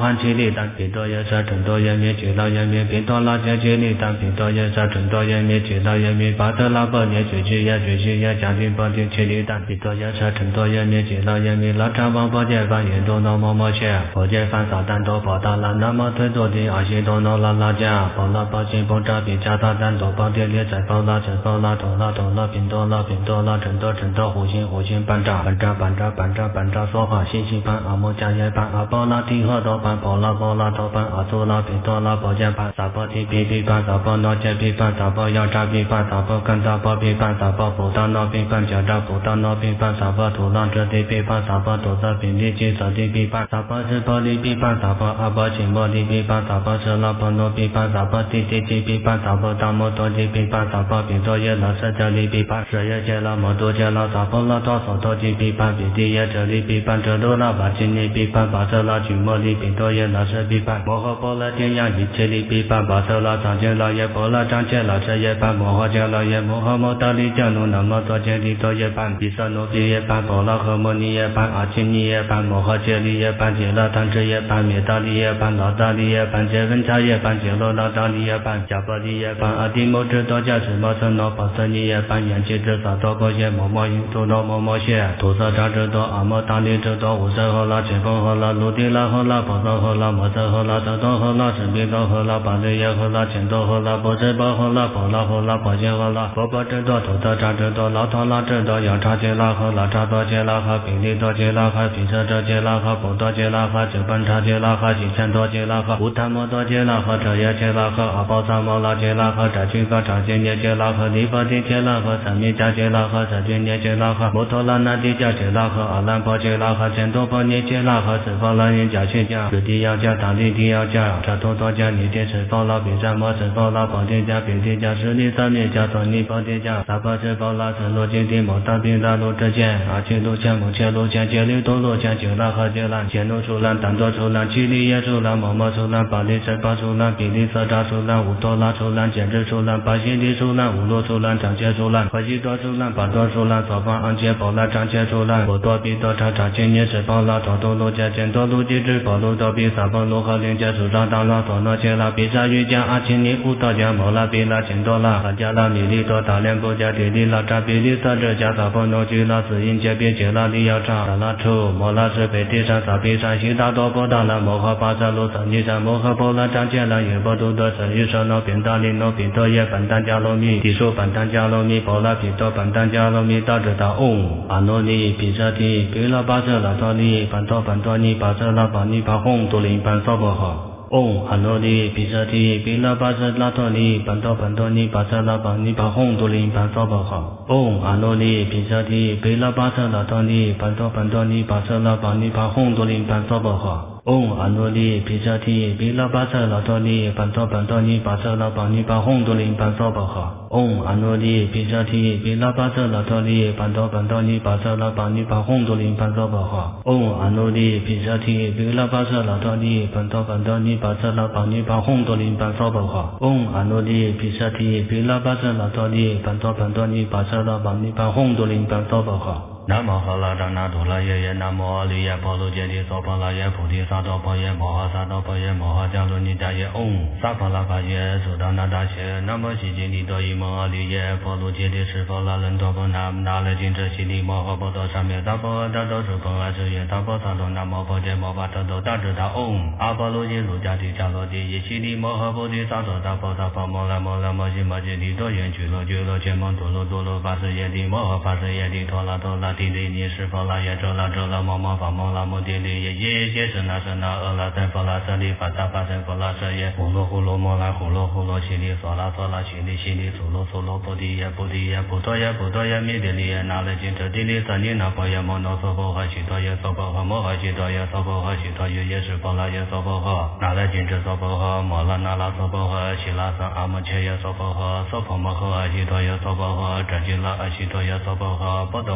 汉七里丹比多耶沙成多耶灭吉拉耶灭比多拉切七里丹比多耶沙成多耶灭吉拉耶灭巴特拉波耶举起耶举起耶将军波提七里丹比多耶沙成多耶灭吉拉耶灭拉查王波杰翻耶多那么么切波杰翻撒旦多波达拉那么推多的阿西多那拉拉加波拉波西波扎比加他丹多波列列在波拉在波拉多拉多拉宾多拉宾多拉成多成多弧形弧形班扎班扎班扎班扎班扎说话信息班阿摩加耶班阿波拉提赫多班波拉波拉多班阿苏拉比多拉波杰班萨波提比比班萨波诺杰比班萨波要扎比班萨波干萨波比班萨波普达诺比班加扎普达诺比班萨波土浪这地比班萨波土色比利基色地比班萨波是波利比班萨波阿波琴波利比班萨波是拉波诺比班萨波地地基比班萨波达摩多基比班萨波比多耶拉舍加利比班舍耶杰拉摩多杰拉萨波拉多索多基比班比地耶这里比班这罗拉巴金尼比班巴舍拉举摩利比多耶拉舍比班摩诃波拉天阳一切利比班巴舍拉张杰拉耶波拉张杰拉舍耶班摩诃杰拉耶摩诃摩达利迦努那么多杰利多耶班比舍努比耶班波拉和摩尼耶班阿金尼耶班摩诃杰利耶班杰拉丹智耶班灭达利耶班拉达利耶班杰文查耶班杰罗拉达利耶班加波利耶班阿提摩智多加什摩僧罗巴舍尼耶班延吉智萨多波耶摩摩因图罗摩摩谢图萨扎智多阿摩达利智多无色诃拉切风诃拉卢迪拉诃拉波萨诃拉摩色诃拉萨多诃拉什比多诃拉巴利耶诃拉钱多诃拉波什波诃拉波拉诃拉波谢诃拉波波智多图萨扎智多老陀拉智多要查杰拉诃拉查多杰拉诃比利多杰拉诃比舍哲杰拉诃波多杰拉诃九班查杰拉诃几千多杰拉诃无他摩多杰拉诃彻耶杰拉诃阿波萨摩拉杰拉诃扎居嘎扎杰涅杰拉诃利波提杰拉诃三米迦杰拉诃萨居涅杰拉诃摩托拉那提迦杰拉诃阿兰波杰拉诃千多波涅杰拉诃四波拉因迦切迦日提要迦达利提要迦查多多迦尼提四波拉比萨摩四波拉波提迦比提迦十利三米迦陀尼波提迦萨波四波拉四罗吉提摩达比拉罗之间阿切罗迦摩切罗迦杰利多罗迦杰拉诃杰兰切罗出兰丹多出兰七利耶出兰摩摩出兰巴利塞巴出兰比利色扎出兰乌多拉出兰简直出兰巴西利出兰乌罗出兰张切出兰和西多出兰巴多出兰索方安切波拉张切出兰波多比多查查切涅是波拉多多罗迦简多卢吉之波卢多比萨波罗和林迦出上当拉索诺切拉比萨瑜迦阿切尼乌多迦摩拉比拉钱多拉哈迦拉米利多达连波迦提利拉扎比利萨哲迦萨波诺居拉斯因切比杰拉利要查达拉出摩拉是贝提山萨比山西达多波达拉摩诃巴萨卢萨尼山摩诃波拉张切拉耶波多多舍于舍诺宾达利诺宾多耶本丹迦罗密提数本丹迦罗密波拉比多本丹迦罗密大智大嗡阿诺尼比舍提比拉巴舍拉多尼本多本多尼巴舍拉巴尼巴吽多林班娑婆诃嗡阿罗尼比舍提比拉巴舍拉多尼本多本多尼巴舍拉巴尼巴吽多林班娑婆诃嗡阿罗尼比舍提比拉巴舍拉多尼本多本多尼巴舍拉巴尼巴吽多林班娑婆诃嗡阿罗尼毗舍提毗拉巴舍拉多尼班多班多尼巴舍拉巴尼巴吽多林班娑婆诃嗡阿罗尼毗舍提毗拉巴舍拉多尼班多班多尼巴舍拉巴尼巴吽多林班娑婆诃嗡阿罗尼毗舍提毗拉巴舍拉多尼班多班多尼巴舍拉巴尼巴吽多林班娑婆诃嗡阿罗尼毗舍提毗拉巴舍拉多尼班多班多尼巴舍拉巴尼巴吽多林班娑婆诃南无喝啦达那多啦耶耶南无阿利耶波罗揭谛娑婆啦耶菩提萨埵婆耶摩诃萨埵婆耶摩诃迦卢尼迦耶嗡萨婆啦嘎耶苏达那达谢南无悉吉利多伊摩阿利耶波罗揭谛释佛啦伦多波那那勒金遮悉利摩诃波多沙灭达波达多苏婆阿遮耶达波萨多南无婆揭摩巴特多大智大嗡阿波罗揭卢迦提迦罗提耶悉利摩诃菩提萨埵达波达波摩拉摩拉摩悉摩揭谛多言俱罗俱罗切蒙多罗多罗巴斯耶帝摩诃巴斯耶帝陀拉陀拉提利尼释佛啦耶遮啦遮啦摩摩法摩拉摩帝利耶耶耶舍那舍那阿拉僧佛啦舍利法萨法僧佛啦舍耶呼罗呼罗摩拉呼罗呼罗悉利娑啦娑啦悉利悉利娑罗娑罗菩提耶菩提耶菩陀耶菩陀耶弥帝利耶那勒金遮帝利三尼那婆耶摩那娑婆诃悉陀耶娑婆诃摩诃悉陀耶娑婆诃悉陀耶耶释佛啦耶娑婆诃那勒金遮娑婆诃摩拉那拉娑婆诃悉拉僧阿摩切耶娑婆诃娑婆摩诃阿悉陀耶娑婆诃遮吉拉阿悉陀耶娑婆诃波多摩揭悉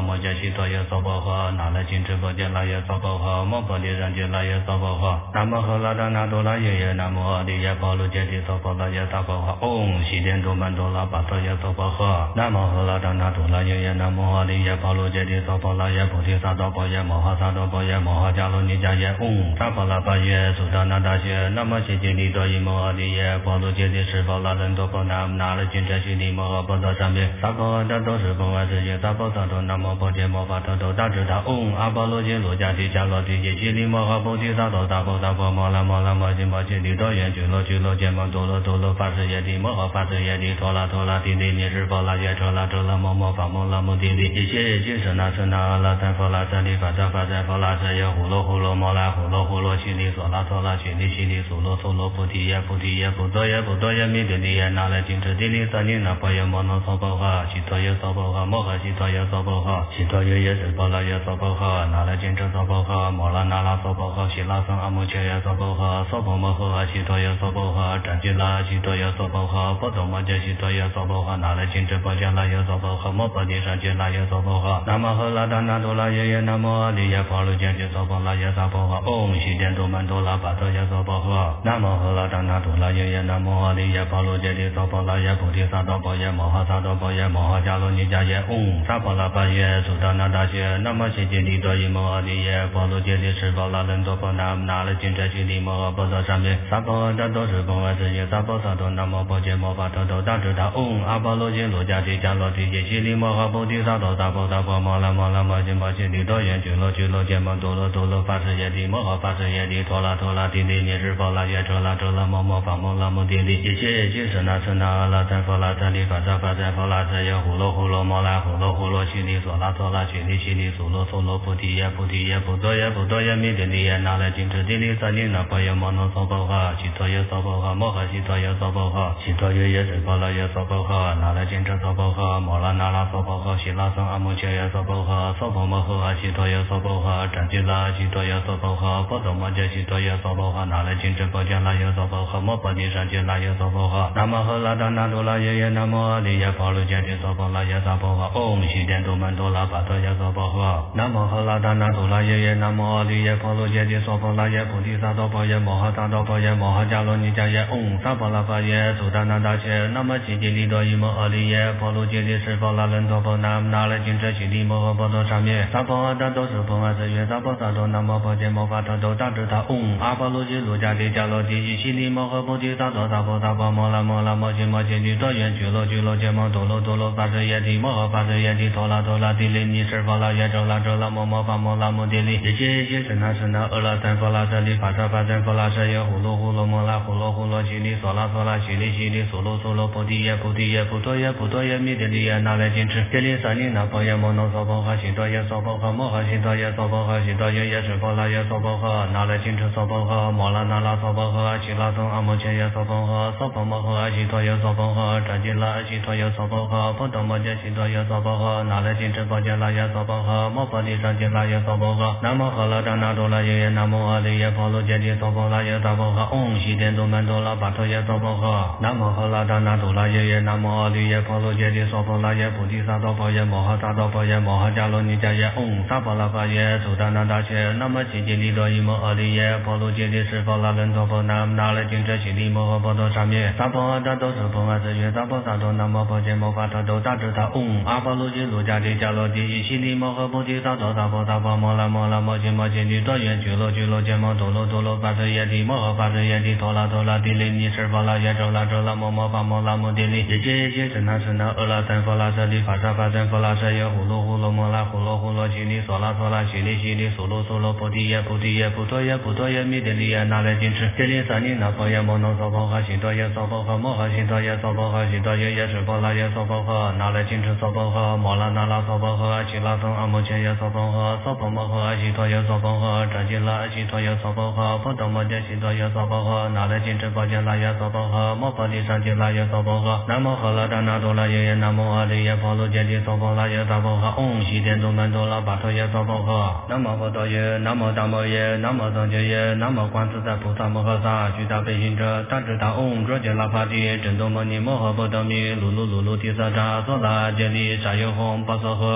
悉陀耶娑婆诃，那来金翅佛见拉耶娑婆诃，摩诃帝上见拉耶娑婆诃，南无喝拉达那多拉耶耶，南无阿利耶波罗揭谛娑婆拉耶娑婆诃，唵悉殿多曼多拉巴陀耶娑婆诃，南无喝拉达那多拉耶耶，南无阿利耶波罗揭谛娑婆拉耶菩提萨埵婆耶摩诃萨埵婆耶摩诃迦罗尼迦耶，唵萨婆拉巴耶苏达那达谢，南无悉吉利多伊摩阿利耶波罗揭谛释婆拉人多婆南无那勒金遮悉利摩诃波多上面，萨婆诃多是婆万世界萨婆萨埵南无婆揭摩法特多大智大，唵阿波罗揭罗迦提迦罗提耶悉利摩诃菩提萨埵萨婆萨婆摩拉摩拉摩揭摩揭利多愿俱罗俱罗揭摩多罗多罗法师耶帝摩诃法师耶帝陀拉陀拉帝利尼释婆拉耶陀拉陀拉摩摩法摩拉摩帝利一切一切舍那舍那阿拉三佛拉三利法萨法三佛拉舍耶呼罗呼罗摩拉呼罗呼罗悉利索拉索拉悉利悉利娑罗娑罗菩提耶菩提耶菩多耶菩多耶弥陀利耶那来金持帝利三利那婆耶摩那娑婆诃悉陀耶娑婆诃摩诃悉陀耶娑婆诃悉陀耶耶释婆拉耶娑婆诃那来金持娑婆诃摩拉那拉娑婆诃悉拉僧阿摩切耶娑婆诃娑婆摩诃悉陀耶娑婆诃占吉拉悉陀耶娑婆诃波多摩揭悉陀耶娑婆诃那来金持婆伽拉耶娑婆诃摩诃帝上揭拉耶娑婆诃南无喝拉达那多拉耶耶南无阿利耶波罗揭谛娑婆拉耶娑婆诃唵悉殿多曼多拉巴陀耶娑婆诃南无喝拉达那多拉耶耶南无阿利耶波罗揭谛娑婆拉耶菩提萨埵婆耶摩诃萨埵婆耶摩诃迦罗尼迦耶，唵萨婆拉巴耶苏达那达谢，南无悉吉利多伊摩阿利耶波罗揭谛释婆拉人多婆南无那勒金遮悉利摩诃波多上面，萨婆诃多是婆万世界萨婆萨埵南无婆揭摩法特多大智大，唵阿波罗揭罗迦提迦罗提耶悉利摩诃菩提萨埵萨婆萨婆摩拉摩拉摩揭摩揭利多愿俱罗俱罗揭摩多罗多罗法师耶帝摩诃法师耶帝陀拉陀拉帝利尼释婆拉耶陀拉陀拉摩摩法摩拉摩帝利一切一切舍那舍那阿拉三佛拉三利法萨法三佛拉舍耶呼罗呼罗摩拉呼罗呼罗悉利娑拉娑拉悉利悉利娑罗娑罗菩提耶菩提耶菩多耶菩多耶弥陀利耶那来金持帝利三利那婆耶摩那娑婆诃悉陀耶娑婆诃摩诃悉陀耶娑婆诃悉陀耶耶释婆拉耶娑婆诃那来金持娑婆诃摩拉那拉娑婆诃悉拉僧阿摩切耶娑婆诃娑婆摩诃悉陀耶娑婆诃占吉拉悉陀耶娑婆诃波多摩揭悉陀耶娑婆诃那来金持婆伽拉耶娑婆诃摩诃帝上揭拉耶娑婆诃南无喝拉达那多拉耶耶南无阿利耶波罗揭谛娑婆拉耶娑婆诃唵悉殿多曼多拉巴陀耶娑婆诃南无喝拉达那多拉耶耶南无阿利耶波罗揭谛娑婆拉耶菩提萨埵婆耶摩诃萨埵婆耶摩诃迦罗尼迦耶，唵萨婆拉巴耶苏达那达谢，南无悉吉利多伊摩阿利耶波罗揭谛释婆拉人多婆南无那勒金遮悉利摩诃波多上面，萨婆诃多是婆万世界萨婆萨埵南无婆揭摩法特多大智大，唵阿波罗揭罗迦提迦罗提耶悉利摩诃菩提萨埵萨婆萨婆摩拉摩拉摩揭摩揭利多愿俱罗俱罗揭摩多罗多罗法师耶帝摩诃法师耶帝陀拉陀拉帝利尼释婆拉耶周拉周拉摩摩法摩拉摩帝利一切一切舍那舍那阿拉三佛拉舍利法萨法三佛拉舍耶呼罗呼罗摩拉呼罗呼罗悉利娑拉娑拉悉利悉利娑罗娑罗菩提耶菩提耶菩多耶菩多耶弥陀利耶那来金持揭利三利那婆耶摩那娑婆诃悉陀耶娑婆诃摩诃悉陀耶娑婆诃悉陀耶耶释婆拉耶娑婆诃那来金持娑婆诃摩拉那拉娑婆诃悉拉僧阿摩切耶娑婆诃娑婆摩诃悉陀耶娑婆诃占吉拉悉陀耶娑婆诃波多摩揭悉陀耶娑婆诃那来金持婆伽拉耶娑婆诃摩诃帝上揭拉耶娑婆诃南无喝拉达那多拉耶耶南无阿利耶波罗揭谛娑婆拉耶娑婆诃唵悉殿多曼多拉巴陀耶娑婆诃南无喝拉达那多拉耶耶南无阿利耶波罗揭谛娑婆拉耶菩提萨埵婆耶摩诃萨埵婆耶摩诃迦罗尼迦耶，唵萨婆拉巴耶苏达那达谢，南无悉吉利多伊摩阿利耶波罗揭谛释婆拉人多婆南无那勒金遮悉利摩诃波多上面，萨婆诃多是婆万世界萨婆萨埵南无婆揭摩法特多大智大，唵阿波罗揭罗迦提迦罗提耶悉利摩诃菩提萨埵萨婆萨婆摩拉摩拉摩揭摩揭利多愿俱罗俱罗揭摩多罗多罗法师耶帝摩诃法师耶帝陀拉陀拉帝利尼释婆拉耶周拉周拉摩摩法摩拉摩帝利一切一切舍那舍那阿拉三佛拉舍利法萨法三佛拉舍耶呼罗呼罗摩拉呼罗呼罗悉利娑拉娑拉悉利悉利娑罗娑罗菩提耶菩提耶菩多耶菩多耶弥陀利耶那来金持揭利三利那婆耶摩那娑婆诃悉陀耶娑婆诃摩诃悉陀耶娑婆诃悉陀耶耶释婆拉耶娑婆诃那来金持娑婆诃摩拉那拉娑婆诃悉拉僧阿摩切耶娑婆诃娑婆摩诃悉陀耶娑婆诃占吉拉悉陀耶娑婆诃波多摩揭悉陀耶娑婆诃那来金持婆伽拉耶娑婆诃摩诃帝上揭拉耶娑婆诃南无喝拉达那多拉耶耶南无阿利耶波罗揭谛娑婆拉耶娑婆诃唵悉殿多曼多拉巴陀耶娑婆诃南无佛陀耶南无大摩耶南无僧伽耶南无观自在菩萨摩诃萨具大悲心者大智大唵卓杰拉帕提真多摩尼摩诃波多米噜噜噜噜提萨扎娑拉揭利沙耶吽巴娑诃唵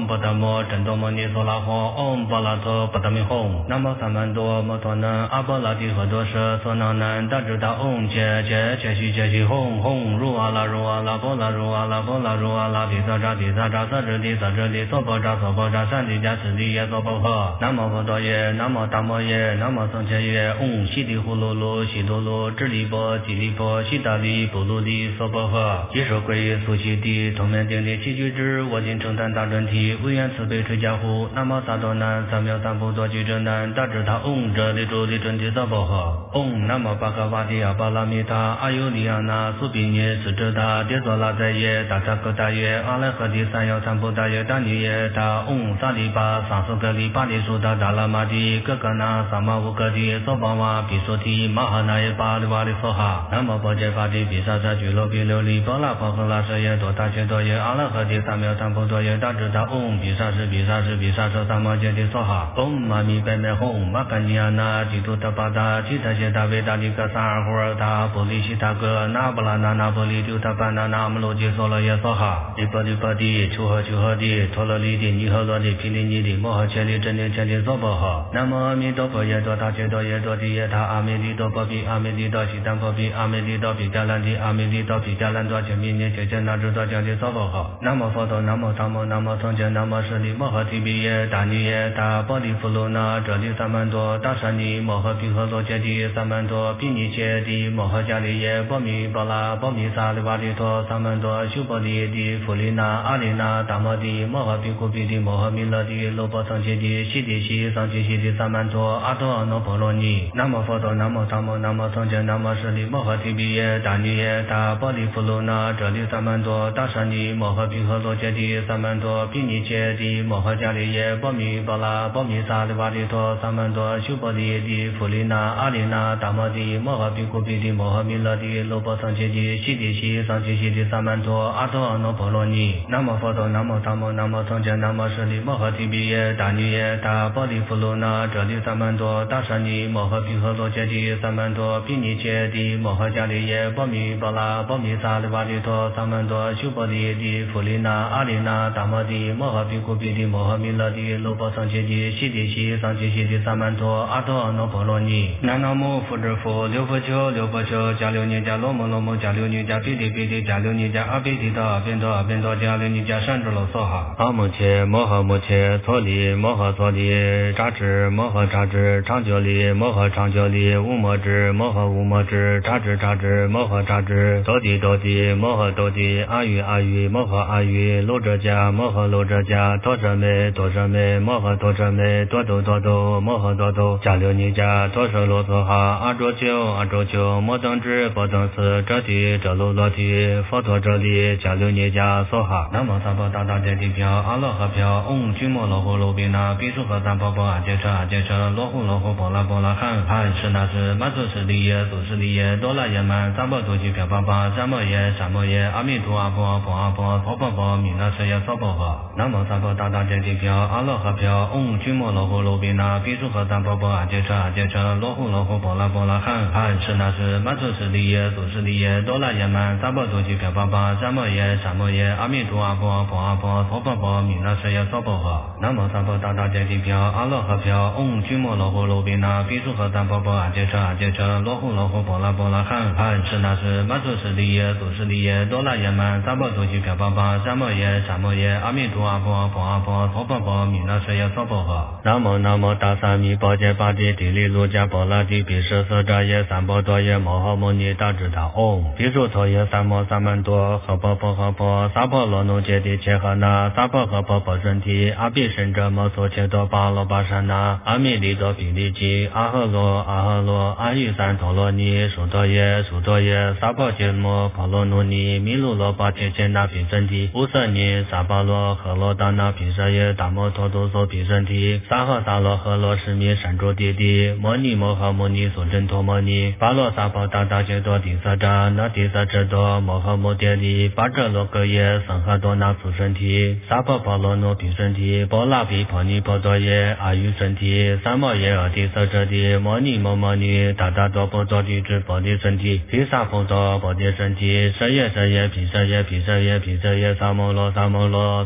嗡波达摩真多摩尼娑拉诃，嗡波拉陀波达米吽，南无萨曼多摩陀南阿波拉提诃多舍娑那南达智达嗡切切切西切西吽吽如阿拉如阿拉波拉如阿拉波拉如阿拉提萨扎提萨扎萨智提萨智提娑婆扎娑婆扎三提迦四提耶娑婆诃，南无佛陀耶，南无达摩耶，南无僧伽耶，嗡悉地呼噜噜悉多噜智利波吉利波悉达利波卢利娑婆诃，即受归依苏悉地通面顶礼七具之我今称赞大专提唯愿慈悲垂加护，南无萨多南三藐三菩提俱真南大智他嗡哲利主利真提娑婆诃，嗡南无巴嘎瓦提阿巴拉米他阿尤利亚那苏比尼斯智他迭娑拉在耶大萨格达耶阿赖诃提三藐三菩提耶达尼耶他嗡萨利巴萨苏格利巴利苏达达拉玛提格格那萨玛乌格提娑巴瓦比苏提玛哈那耶巴利瓦利娑哈，南无波揭巴提比萨萨俱罗比琉璃波拉波诃拉舍耶多达切多耶阿赖诃提三藐三菩提耶大智他嗡比萨是比萨是比萨是萨摩揭提娑哈，嗡玛咪贝美吽玛干尼亚那基督达巴达基达谢达维达利格萨尔胡尔达波利西达格那布拉那那波利丢达班那那姆罗吉娑罗耶娑哈，利波利波提丘诃丘诃提陀罗利提尼诃罗提毗利尼提摩诃切利真提切提娑婆诃，南无阿弥陀佛耶多他切多耶多提耶他阿弥利多波比阿弥利多悉檀波比阿弥利多比迦兰提阿弥利多比迦兰多切弥尼切切那智多迦提娑婆诃，南无佛陀南无萨摩南无僧伽南无舍利摩诃提比耶达尼耶他波利弗卢那哲利萨曼多大舍尼摩诃毗诃罗揭提萨曼多毗尼切提摩诃迦利耶波米波拉波米萨利瓦利陀萨曼多修波利提弗利那阿利那达摩提摩诃毗库毗提摩诃弥勒提罗波僧揭提悉提悉僧揭悉提萨曼多阿多阿耨波罗尼，南无佛陀南无萨摩南无僧伽南无舍利摩诃提比耶达尼耶他波利弗卢那哲利萨曼多大舍尼摩诃毗诃罗揭提萨曼多毗尼切提摩诃迦利耶波米波拉波米萨利瓦利陀萨曼多修波利提弗利那阿利那达摩提摩诃毗库毗提摩诃弥勒提罗波僧揭提悉提悉僧揭悉提萨曼多阿多阿耨波罗尼，南无佛陀南无萨摩南无僧伽南无舍利摩诃提比耶达尼耶他波利弗卢那哲利萨曼多大舍尼摩诃毗诃罗揭提萨曼多毗尼切提摩诃迦利耶波米波拉波米萨利瓦利陀萨曼多修波利提弗利那阿利那达摩提摩诃毗库毗提摩诃弥勒提罗波僧揭提悉提悉僧揭悉提萨曼多阿多阿耨波罗尼，南无摩佛之佛六佛丘六佛丘迦留尼迦罗摩罗摩迦留尼迦毗提毗提迦留尼迦阿毗提多阿毗多阿毗多迦留尼迦善智罗娑哈，阿摩切摩诃摩切搓利摩诃搓利扎智摩诃扎智长久利摩诃长久利无摩智摩诃无摩智扎智扎智摩诃扎智多地多地摩诃多地阿育阿育摩诃阿育罗遮迦摩诃罗遮迦多舍美多舍美摩诃多舍美多斗多斗摩诃多斗迦留尼迦多舍罗娑哈，阿卓丘阿卓丘摩登智波登斯遮提遮罗罗提佛陀遮利迦留尼迦娑哈，南无萨婆大大揭谛飘阿罗诃飘嗡居摩罗呼罗比那比苏诃三婆婆阿揭车阿揭车罗呼罗呼波拉波拉汉汉是那是满苏是利耶苏是利耶多拉耶曼三婆多吉飘巴巴三摩耶三摩耶阿弥陀阿婆婆阿婆婆婆婆弥那舍耶娑婆诃，南无萨婆大大揭谛飘阿罗诃飘嗡居摩罗呼罗比那比苏诃三婆婆阿揭车阿揭车罗呼罗呼波拉波拉汉汉是那是满苏是利耶苏是利耶多拉耶曼三婆多吉飘巴巴三摩耶三摩耶阿弥陀阿婆婆阿婆婆婆婆弥那舍耶娑婆诃，南无萨婆大大揭谛飘阿罗诃飘嗡居摩罗呼罗比那比苏诃三婆婆阿揭车阿揭车罗呼罗呼波拉波拉汉汉是那是满苏是利耶苏是利耶多拉耶曼三婆多吉飘巴巴三摩耶三摩耶阿弥陀阿婆婆阿婆婆婆婆弥那舍耶娑婆诃，南无南无大萨弥波揭巴提提利卢迦波拉提毗舍舍扎耶三波多耶摩诃摩尼大智大嗡毗苏陀耶三摩三曼多诃婆婆诃婆萨婆罗奴揭谛切诃那萨婆诃婆婆身体阿毗神者摩娑切多巴罗巴沙那阿弥利多毗利吉阿诃罗阿诃罗阿育三陀罗尼苏陀耶苏陀耶萨婆揭摩婆罗奴尼弥卢罗巴切切那毗身体乌舍尼萨巴罗诃罗达那毗舍耶达摩陀多娑毗身体萨诃萨罗诃罗什弥善卓地地摩尼摩诃摩尼所真陀摩尼巴罗萨婆达达揭多地萨扎那地萨遮多摩诃摩迭利巴遮罗格耶僧诃多那苏身体萨婆婆罗奴毗身体波拉毗婆尼婆多耶阿育身体三摩耶阿地萨遮地摩尼摩摩尼达达多波多地智波地身体毗萨婆多波地身体舍耶舍耶毗舍耶毗舍耶毗舍耶萨摩罗萨摩罗萨婆婆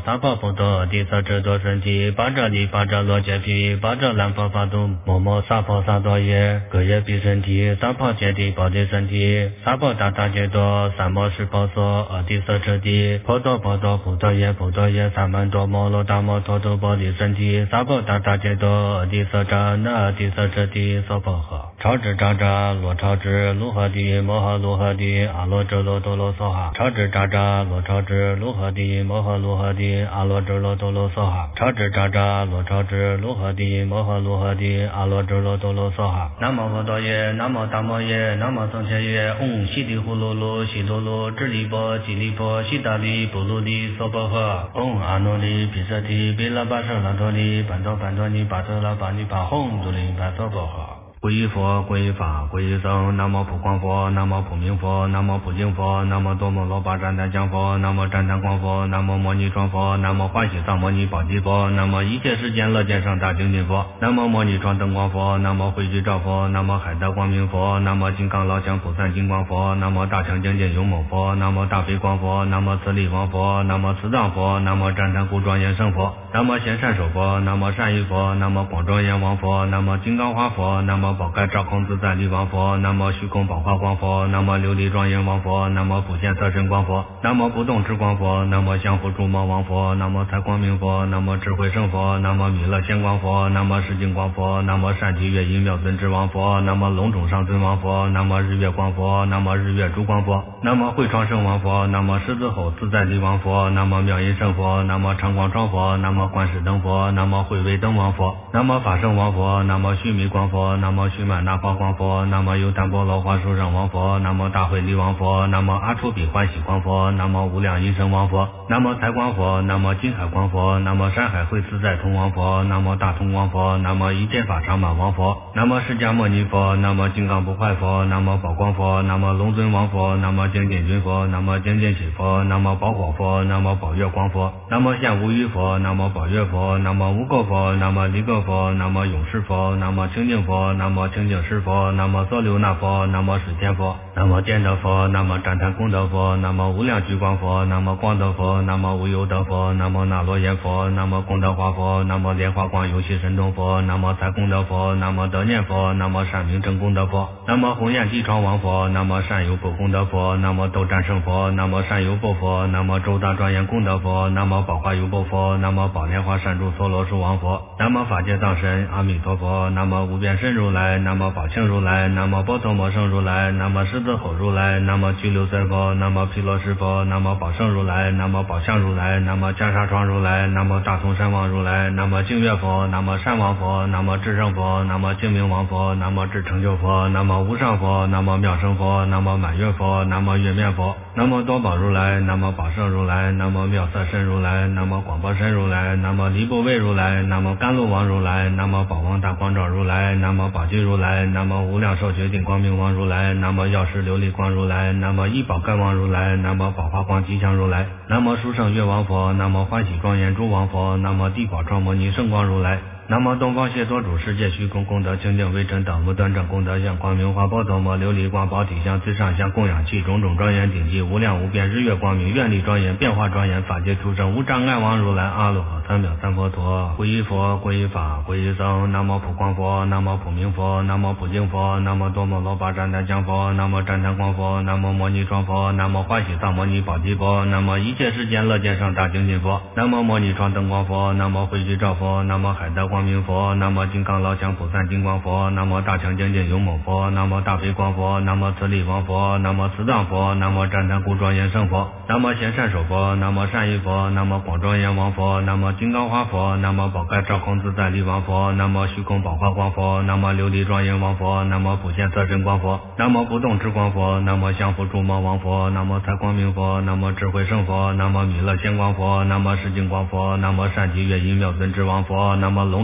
无多地色智多身体，八者力八者罗揭皮，八者兰佛法度摩摩萨婆萨多耶，各耶比身体，萨婆揭谛波地身体，萨婆达达揭多，三摩十婆娑，阿地色智地，婆多婆多菩多耶菩多耶，三曼多摩罗达摩陀多波地身体，萨婆达达揭多，阿地色扎那阿地色智地娑婆诃，超智扎扎罗超智卢诃地摩诃卢诃地阿罗遮罗多罗娑哈，超智扎扎罗超智卢诃地摩诃卢诃地阿罗遮罗多罗娑哈，超智扎扎罗超智卢诃地摩诃卢诃地阿罗遮罗多罗娑哈。南无佛多耶，南无大摩耶，南无僧伽耶，唵悉地呼噜噜悉噜噜智利波吉利波悉达利波卢利娑婆诃，唵阿努利毗舍提毗拉巴舍拉陀利班多班多尼巴特拉巴尼巴吽嘟利巴娑婆诃。皈依佛，皈依法，皈依僧，南无普光佛，南无普明佛，南无普净佛，南无多摩罗巴旃檀降佛，南无旃檀光佛，南无摩尼庄佛，南无欢喜藏摩尼宝积佛，南无一切世间乐见胜大精进佛，南无摩尼庄灯光佛，南无慧具照佛，南无海德光明佛，南无金刚老强普散金光佛，南无大乘精进勇猛佛，南无大悲光佛，南无慈力王佛，南无慈藏佛，南无旃檀故庄严圣佛，南无贤善手佛，南无善意佛，南无广庄严王佛，南无金刚花佛，南无宝盖照空自在力王佛，南无虚空宝化光佛，南无琉璃庄严王佛，南无普现色身光佛，南无不动智光佛，南无降伏诸魔王佛，南无财光明佛，南无智慧圣佛，南无弥勒仙光佛，南无世净光佛，南无善提月音妙尊智王佛，南无龙种上尊王佛，南无日月光佛，南无日月珠光佛，南无慧创圣王佛，南无狮子吼自在力王佛，南无妙音圣佛，南无常光庄佛，南无观世灯佛，南无慧威灯王佛，南无法圣王佛，南无须弥光佛，南无须满那华光佛，南无优昙波罗花殊胜王佛，南无大慧力王佛，南无阿处比欢喜光佛，南无无量音声王佛，南无财光佛，南无金海光佛，南无山海会自在通王佛，南无大通光佛，南无一切法常满王佛，南无释迦牟尼佛，南无金刚不坏佛，南无宝光佛，南无龙尊王佛，南无精进君佛，南无精进起佛，南无宝火佛，南无宝月光佛，南无现无余佛，南无宝月佛，南无无垢佛，南无离垢佛，南无永世佛，南无清净佛，南无清净师佛，南无娑留那佛，南无水天佛，南无见德佛，南无旃檀功德佛，南无无量聚光佛，南无光德佛，南无无忧德佛，南无那罗延佛，南无功德华佛，南无莲花光游戏神通佛，南无财功德佛，南无德念佛，南无善明正功德佛，南无红焰地窗王佛，南无善有不功德佛，南无斗战胜佛，南无善有不佛，南无周大庄严功德佛，南无宝华有不佛，南无宝莲花善住梭罗树王佛，南无法界藏神阿弥陀佛，南无无边身如来，南无宝庆如来，南无波头摩圣如来，南无狮子吼如来，南无拘留僧佛，南无毗罗师佛，南无宝胜如来，南无宝相如来，南无袈裟窗如来，南无大通山王如来，南无净月佛，南无善王佛，南无智胜佛，南无净明王佛，南无智成就佛，南无无上佛，南无妙胜佛，南无满月佛，南无月面佛，南无多宝如来，南无宝胜如来，南无妙色身如来，南无广波身如来，南无离怖畏如来，南无甘露王如来，南无宝王大光照如来，南无宝具如来，南无无量寿决定光明王如来，南无药师琉璃光如来，南无一宝盖王如来，南无宝华光吉祥如来，南无殊胜月王佛，南无欢喜庄严诸王佛，南无地宝庄摩尼圣光如来，南无东方谢多主世界虚空功德清净微尘等无端正功德相光明华波头摩琉璃光宝体相最上香供养器种种庄严顶级无量无边日月光明愿力庄严变化庄严法界出生无障碍王如来阿罗汉三藐三佛陀。皈依佛，皈依法，皈依僧，南无普光佛，南无普明佛，南无普净佛，南无多摩罗巴旃檀降佛，南无旃檀光佛，南无摩尼庄佛，南无欢喜藏摩尼宝积佛，南无一切世间乐见胜大精进佛，南无摩尼庄灯光佛，南无慧具照佛，南无海德光明佛，南无金刚老强普散金光佛，南无大乘精进勇猛佛，南无大悲光佛，南无慈力王佛，南无慈藏佛，南无旃檀故庄严圣佛，南无贤善手佛，南无善意佛，南无广庄严王佛，南无金刚花佛，南无宝盖照空自在力王佛，南无虚空宝化光佛，南无琉璃庄严王佛，南无普现色身光佛，南无不动智光佛，南无降伏诸魔王佛，南无财光明佛，南无智慧圣佛，南无弥勒仙光佛，南无世净光佛，南无善提月音妙尊智王佛，南无龙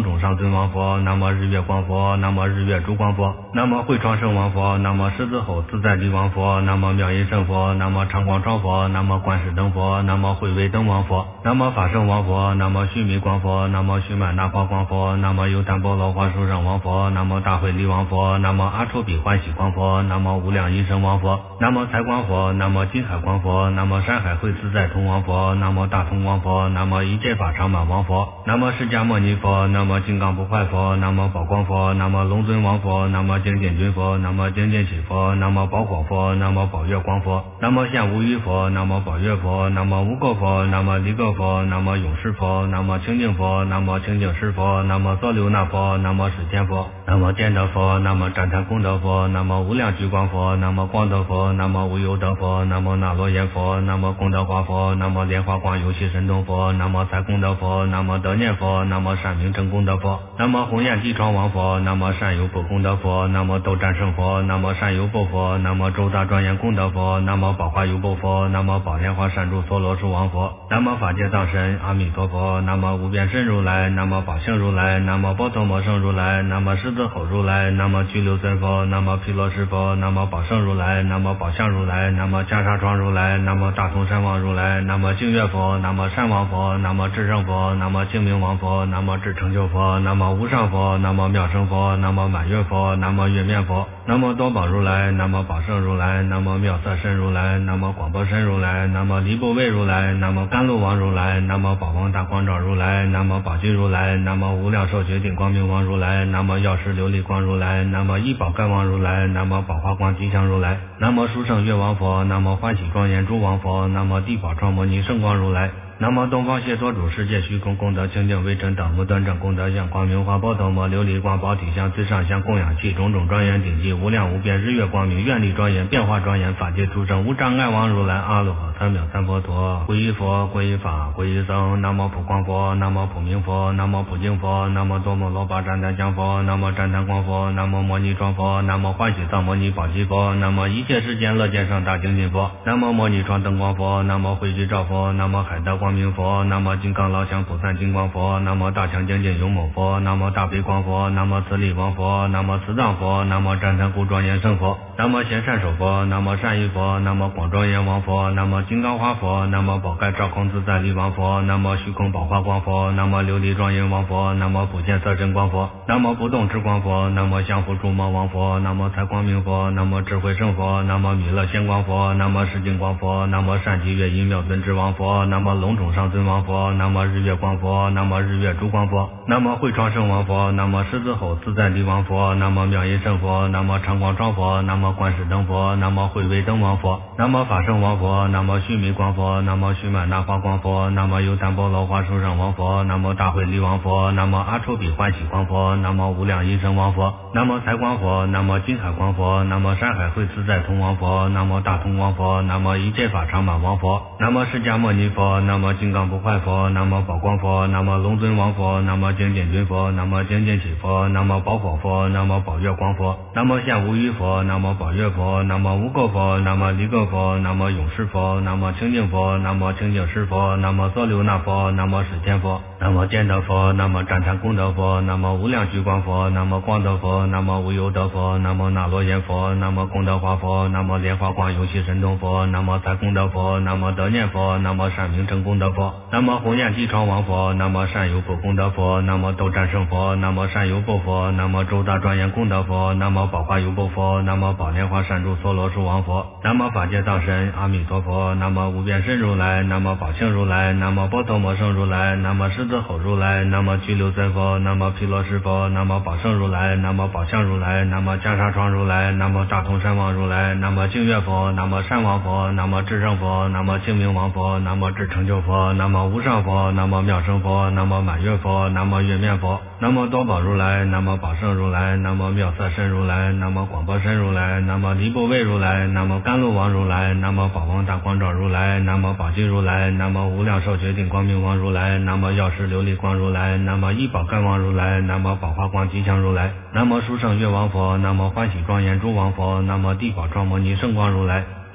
种上尊王佛，南无日月光佛，南无日月珠光佛，南无慧创圣王佛，南无狮子吼自在力王佛，南无妙音圣佛，南无常光超佛，南无观世灯佛，南无慧威灯王佛，南无法圣王佛，南无须弥光佛，南无须满那花光佛，南无优昙波罗花树圣王佛，南无大慧力王佛，南无阿处比欢喜光佛，南无无量音声王佛，南无财光佛，南无金海光佛，南无山海慧自在通王佛，南无大通王佛，南无一切法常满王佛，南无释迦牟尼佛，南无金刚不坏佛，南无宝光佛，南无龙尊王佛，南无精进君佛，南无精进起佛，南无宝广佛，南无宝月光佛，南无现无余佛，南无宝月佛，南无无垢佛，南无离垢佛，南无永世佛，南无清净佛，南无清净师佛，南无梭流那佛，南无始天佛，南无见德佛，南无赞叹功德佛，南无无量聚光佛，南无光德佛，南无无有德佛，南无那罗延佛，南无功德华佛，南无莲花光游戏神通佛，南无财功德佛，南无德念佛，南无善明正功德佛，南无红焰地窗王佛，南无善有不功德佛，南无斗战胜佛，南无善有不佛，南无周大庄严功德佛，南无宝华有不佛，南无宝莲花善住梭罗树王佛，南无法界藏神阿弥陀佛，南无无边身如来，南无宝性如来，南无波头摩圣如来，南无狮子吼如来，南无拘留尊佛，南无毗罗师佛，南无宝圣如来，南无宝相如来，南无袈裟庄如来，南无大通山王如来，南无净月佛，南无善王佛，南无智胜佛，南无净明王佛，南无智成就佛，南无无上佛，南无妙胜佛，南无满月佛，南无月面佛，南无多宝如来，南无宝胜如来，南无妙色身如来，南无广波身如来，南无离怖畏如来，南无甘露王如来，南无宝王大光照如来，南无宝具如来，南无无量寿决定光明王如来，南无药师琉璃光如来，南无一宝盖王如来，南无宝华光吉祥如来，南无殊胜月王佛，南无欢喜庄严诸王佛，南无地宝庄摩尼圣光如来，南无东方谢多主世界虚空功德清净微尘等无端正功德相光明华波头摩琉璃光宝体相最上香供养器种种庄严顶级无量无边日月光明愿力庄严变化庄严法界诸生无障碍王如来阿罗汉三藐三佛陀皈依佛皈依法皈依僧南无普光佛南无普明佛南无普净佛南无多摩罗巴旃檀香佛南无旃檀光佛南无摩尼庄佛南无欢喜藏摩尼宝积佛南无一切世间乐见上大精进佛南无摩尼庄灯光佛南无慧具照佛南无海德光明佛南无金刚老响普散金光佛南无大强精进勇猛佛南无大悲光佛南无慈力王佛南无慈藏佛南无旃檀故庄严圣佛南无贤善手佛南无善意佛南无广庄严王佛南无金刚花佛南无宝盖照空自在力王佛南无虚空宝华光佛南无琉璃庄严王佛南无普见色身光佛南无不动之光佛南无相互诸魔王佛南无财光明佛南无智慧圣佛南无弥勒仙光佛南无世净光佛南无善极月音妙尊之王佛南无龙种上尊王佛南无日月光佛南无日月珠光佛南无慧创圣王佛南无狮子吼自在力王佛南无妙音圣佛南无常光超佛南无观世灯佛南无慧威灯王佛南无法圣王佛南无须弥光佛南无须满那花光佛南无优昙波罗花树圣王佛南无大慧力王佛南无阿处比欢喜光佛南无无量音声王佛南无财光佛南无金海光佛南无山海慧自在通王佛南无大通王佛南无一切法常满王佛南无释迦牟尼佛南无金刚不坏佛南无宝光佛南无龙尊王佛南无精进君佛南无精进起佛南无宝火佛南无宝月光佛南无现无余佛南无宝月佛南无无垢佛南无离垢佛南无永世佛南无清净佛南无清净师佛南无梭流那佛南无始天佛南无见德佛南无赞叹功德佛南无无量聚光佛南无光德佛南无无有德佛南无那罗延佛南无功德华佛南无莲花光游戏神通佛南无财功德佛南无德念佛南无善明正功德佛南无红焰地窗王佛南无善有不功德佛南无斗战胜佛南无善有不佛南无周大庄严功德佛南无宝华有不佛南无宝莲花善住梭罗树王佛南无法界藏神阿弥陀佛南无无边身如来南无宝性如来南无波头摩圣如来南无狮子吼如来南无拘留尊佛南无毗罗师佛南无宝胜如来南无宝相如来南无袈裟庄如来南无大通山王如来南无净月佛南无善王佛南无智胜佛南无净明王佛南无智成就佛南无无上佛南无妙胜佛南无满月佛南无月面佛南无多宝如来南无宝胜如来南无妙色身如来南无广波身如来南无离怖畏如来南无甘露王如来南无宝王大光照如来南无宝具如来南无无量寿决定光明王如来南无药师琉璃光如来南无一宝盖王如来南无宝华光吉祥如来南无殊胜月王佛南无欢喜庄严诸王佛南无地宝庄摩尼圣光如来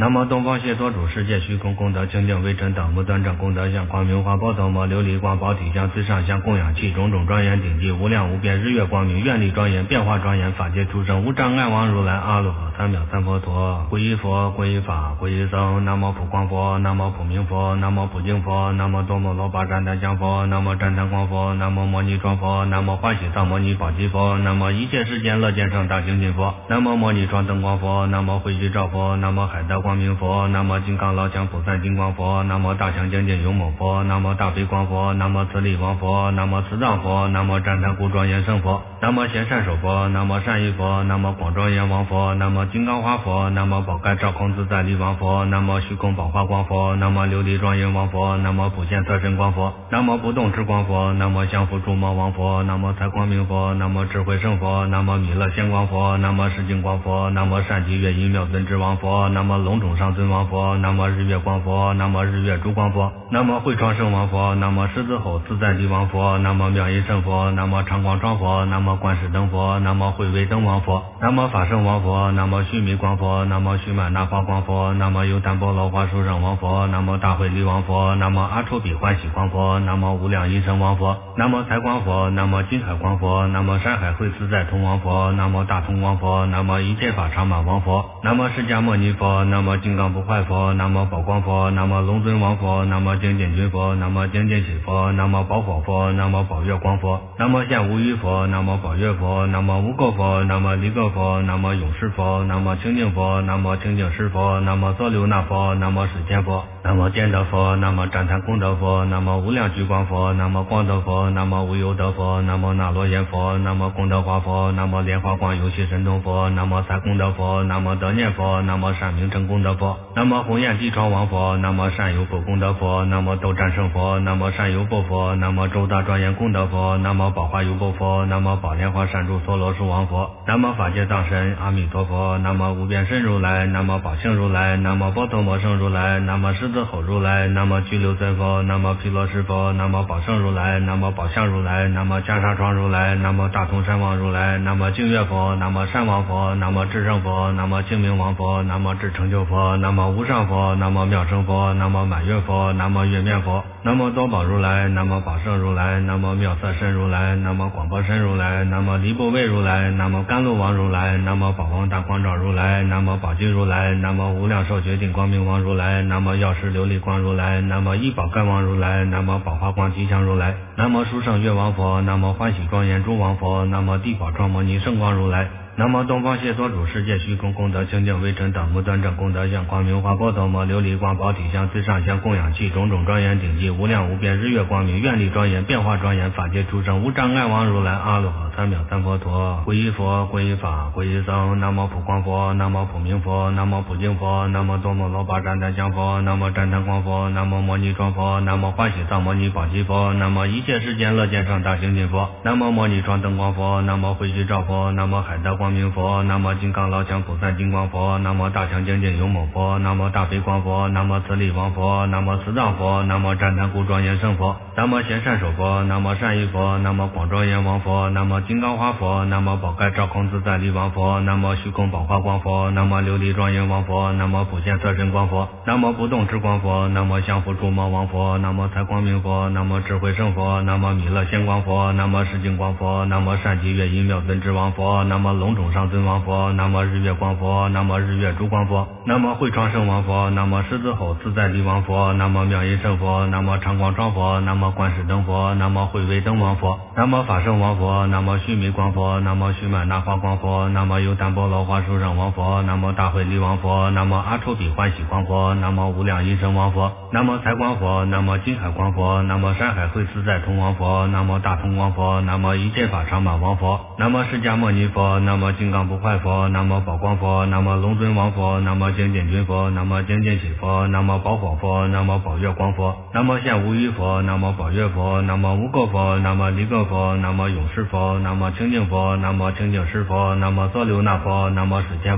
南无东方谢多主世界虚空功德清净微尘等无端正功德相光明华宝头摩琉璃光宝体相最上香供养器种种庄严顶级无量无边日月光明愿力庄严变化庄严法界出生无障碍王如来阿罗汉三藐三佛陀皈依佛皈依法皈依僧南无普光佛南无普明佛南无普净佛南无多摩罗巴占檀香佛南无占檀光佛南无摩尼庄佛南无欢喜藏摩尼宝积佛南无一切世间乐见胜大精进佛南无摩尼庄灯光佛南无慧具照佛南无海德光明佛南无金刚老强普散金光佛南无大强精进勇猛佛南无大悲光佛南无慈力王佛南无慈藏佛南无占檀故庄严圣佛南无贤善手佛南无善意佛南无广庄严王佛南无金刚花佛南无宝盖照空自在力王佛南无虚空宝化光佛南无琉璃庄严王佛南无普现色身光佛南无不动之光佛南无降伏诸魔王佛南无财光明佛南无智慧圣佛南无弥勒仙光佛南无世净光佛南无善吉月音妙尊之王佛南无龙种上尊王佛南无日月光佛南无日月珠光佛南无慧创圣王佛南无狮子吼自在力王佛南无妙音圣佛南无常光庄佛南无观世灯佛南无慧威灯王佛南无法圣王佛南无须弥光佛南无须满那花光佛南无优丹波罗花殊胜王佛南无大慧力王佛南无阿处比欢喜光佛南无无量音声王佛南无财光佛南无金海光佛南无山海慧自在通王佛南无大通王佛南无一切法常满王佛南无释迦牟尼佛南无金刚不坏佛南无宝光佛南无龙尊王佛南无精进君佛南无精进喜佛南无宝火佛南无宝月光佛南无现无余佛南无宝月佛南无无垢佛南无离垢佛南无勇士佛南无清净佛南无清净师佛南无梭流那佛南无始天佛南无见德佛南无占檀功德佛南无无量聚光佛南无光德佛南无无忧德佛南无那罗延佛南无功德华佛南无莲花光游戏神通佛南无财功德佛南无德念佛南无善名成功德佛南无红焰地窗王佛南无善有佛功德佛南无斗战胜佛南无善有佛佛南无周大庄严功德佛南无宝华有佛佛南无宝莲花善住梭罗树王佛南无法界藏神阿弥陀佛南无无边身如来南无宝性如来南无波头摩圣如来南无狮子吼如来南无拘留尊佛南无毗罗师佛南无宝圣如来南无宝相如来南无袈裟窗如来南无大通山王如来南无净月佛南无山王佛南无智胜佛南无清明王佛南无智成就佛南无无上佛南无妙胜佛南无满月佛南无月面佛南无多宝如来南无宝圣如来南无妙色身如来南无广波身如来南无离波位如来南无甘露王如来南无宝王大光照如来南无宝金如来南无无量寿决定光明王如来南无药师琉璃光如来南无一宝盖王如来南无宝华光吉祥如来南无殊胜月王佛南无欢喜庄严诸王佛南无地宝庄摩尼圣光如来南无东方谢多主世界虚空功德清净微尘等无端正功德相光明华波头摩琉璃光宝体相最上香供养器种种庄严顶级无量无边日月光明愿力庄严变化庄严法界出生无障碍王如来阿罗汉三藐三佛陀皈依佛皈依法皈依僧南无普光佛南无普明佛南无普净佛南无多摩罗巴占檀香佛南无占檀光佛南无摩尼庄佛南无欢喜藏摩尼宝积佛南无一切世间乐见胜大精进佛南无摩尼庄灯光佛南无慧具照佛南无海德光明佛南无金刚老强普散金光佛南无大强精进勇猛佛南无大悲光佛南无慈力王佛南无慈藏佛南无占檀故庄严圣佛南无贤善手佛南无善意佛南无广庄严王佛南无金刚花佛南无宝盖照空自在力王佛南无虚空宝化光佛南无琉璃庄严王佛南无普现色身光佛南无不动之光佛南无降伏诸魔王佛南无财光明佛南无智慧圣佛南无弥勒仙光佛南无世净光佛南无善吉月音妙尊之王佛南无龙种上尊王佛南无日月光佛南无日月珠光佛南无慧创圣王佛南无狮子吼自在力王佛南无妙音圣佛南无常光庄佛南无观世灯佛南无慧威灯王佛南无法圣王佛南无须弥光佛南无须满那花光佛南无优丹波罗花殊胜王佛南无大慧力王佛南无阿处比欢喜光佛南无无量音声王佛南无财光佛南无金海光佛南无山海慧自在通王佛南无大通王佛南无一切法常满王佛南无释迦牟尼佛南无金刚不坏佛南无宝光佛南无龙尊王佛南无精进君佛南无精进喜佛南无宝火佛南无宝月光佛南无现无余佛南无宝月佛南无无垢佛南无离垢佛南无勇士佛南无清净佛南无清净师佛南无梭流那佛南无始天佛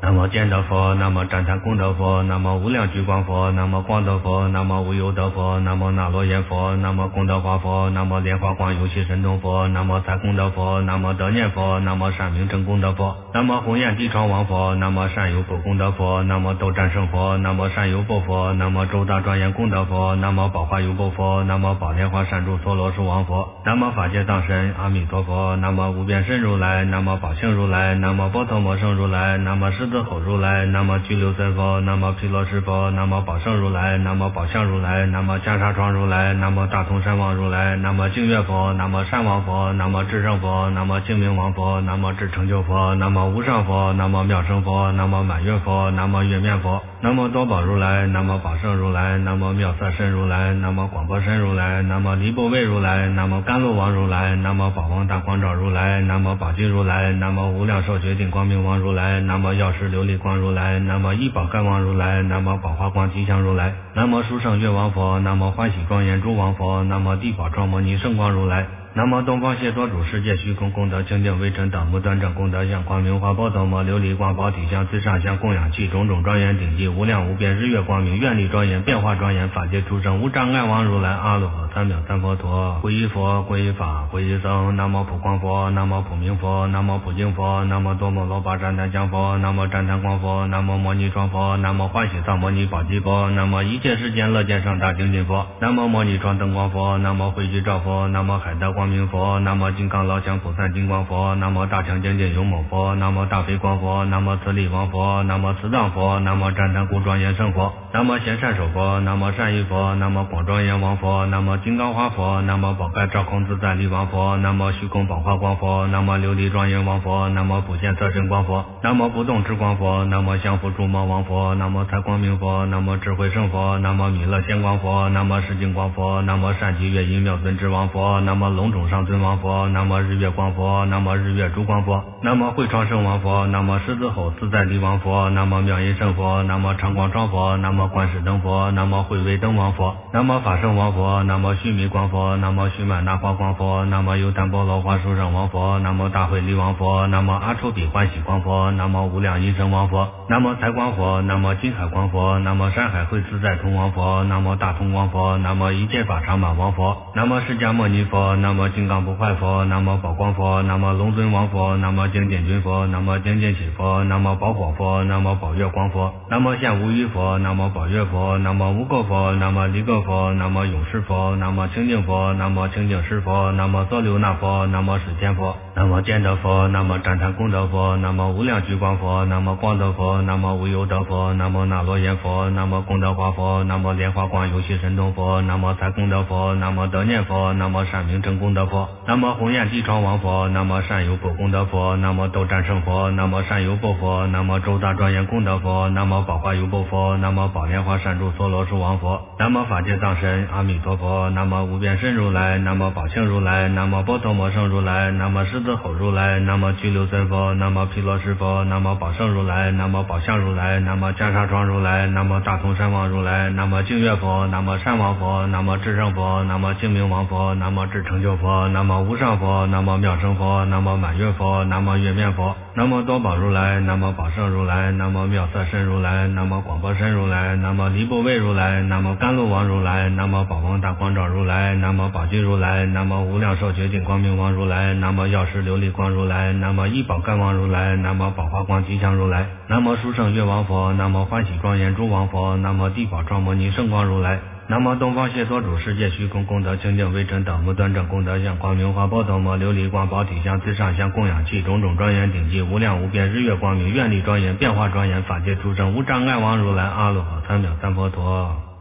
南无见德佛，南无旃檀功德佛，南无无量聚光佛，南无光德佛，南无无忧德佛，南无那罗延佛，南无功德华佛，南无莲花光游戏神通佛，南无财功德佛，南无德念佛，南无善明真功德佛，南无红焰地藏王佛，南无善有波功德佛，南无斗战胜佛，南无善有波佛，南无周大庄严功德佛，南无宝华有波佛，南无宝莲花善住梭罗树王佛，南无法界藏神阿弥陀佛，南无无边身如来，南无宝性如来，南无波头摩圣如来，南无狮子吼如来，南无拘留僧佛，南无毗罗师佛，南无宝胜如来，南无宝相如来，南无袈裟庄如来，南无大通山王如来，南无净月佛，南无善王佛，南无智胜佛，南无净明王佛，南无智成就佛，南无无上佛，南无妙胜佛，南无满月佛，南无月面佛，南无多宝如来，南无宝胜如来，南无妙色身如来，南无广博身如来，南无离波位如来，南无甘露王如来，南无宝王大光照如来，南无宝金如来，南无无量寿决定光明王如来，南无药师琉璃光如来，南无一宝干王如来，南无宝华光吉祥如来，南无殊胜月王佛，南无欢喜庄严诸王佛，南无地宝庄摩尼圣光如来，南无东方谢多主世界虚空功德清净微尘等无端正功德相光明华波头摩琉璃光宝体相最上香供养器种种庄严顶级无量无边日月光明愿力庄严变化庄严法界出生无障碍王如来阿罗汉三藐三佛陀皈依佛皈依法皈依僧南无普光佛南无普明佛南无普净佛南无多摩罗巴旃檀香佛南无旃檀光佛南无摩尼庄佛南无欢喜藏摩尼宝积佛南无一切世间乐见上大精进佛南无摩尼庄灯光佛南无慧具照佛南无海德光明佛南无金刚老强普散金光佛南无大强精进勇猛佛南无大悲光佛南无慈力王佛南无慈藏佛南无旃檀故庄严圣佛南无贤善手佛南无善意佛南无广庄严王佛南无金刚花佛南无宝盖照空自在力王佛南无虚空宝华光佛南无琉璃庄严王佛南无普现色身光佛南无不动之光佛南无降伏诸魔王佛南无财光明佛南无智慧圣佛南无弥勒仙光佛南无世净光佛南无善吉月音妙尊之王佛南无龙种上尊王佛南无日月光佛南无日月珠光佛南无慧创圣王佛南无狮子吼自在力王佛南无妙音圣佛南无常光庄佛南无观世灯佛南无慧威灯王佛南无法圣王佛南无须弥光佛南无须满那花光佛南无优丹波罗花殊胜王佛南无大慧力王佛南无阿处比欢喜光佛南无无量音声王佛南无财光佛南无金海光佛南无山海慧自在通王佛南无大通光佛南无一切法常满王佛南无释迦牟尼佛南无金刚不坏佛南无宝光佛南无龙尊王佛南无精进君佛南无精进起佛南无宝火佛南无宝月光佛南无现无余佛南无宝月佛南无无垢佛南无离垢佛南无勇士佛南无清净佛南无清净师佛南无梭流那佛南无始天佛南无见德佛南无旃檀功德佛南无无量聚光佛南无光德佛南无无忧德佛南无那罗延佛南无功德华佛南无莲花光游戏神通佛南无财功德佛南无德念佛南无善明真功德佛南无红焰地藏王佛南无善有波功德佛南无斗战胜佛南无善有波佛南无周大庄严功德佛南无宝华有波佛南无宝莲花善住梭罗树王佛南无法界藏神阿弥陀佛南无无边身如来南无宝性如来南无波头摩圣如来南无狮子吼如来南无拘留僧佛南无毗罗师佛南无宝胜如来南无宝相如来南无袈裟庄如来南无大通山王如来南无净月佛南无善王佛南无智胜佛南无净明王佛南无智成就佛南无无上佛南无妙胜佛南无满月佛南无月面佛南无多宝如来南无宝胜如来南无妙色身如来南无广博身如来南无离波位如来南无甘露王如来南无宝王大光照如来南无宝金如来南无无量寿决定光明王如来南无药师琉璃光如来南无一宝干王如来南无宝华光吉祥如来南无殊胜月王佛南无欢喜庄严诸王佛南无地宝庄摩尼圣光如来南无东方谢多主世界虚空功德清净微尘等无端正功德相光明华波头摩琉璃光宝体相最上香供养器种种庄严顶级无量无边日月光明愿力庄严变化庄严法界出生无障碍王如来阿罗汉三藐三佛陀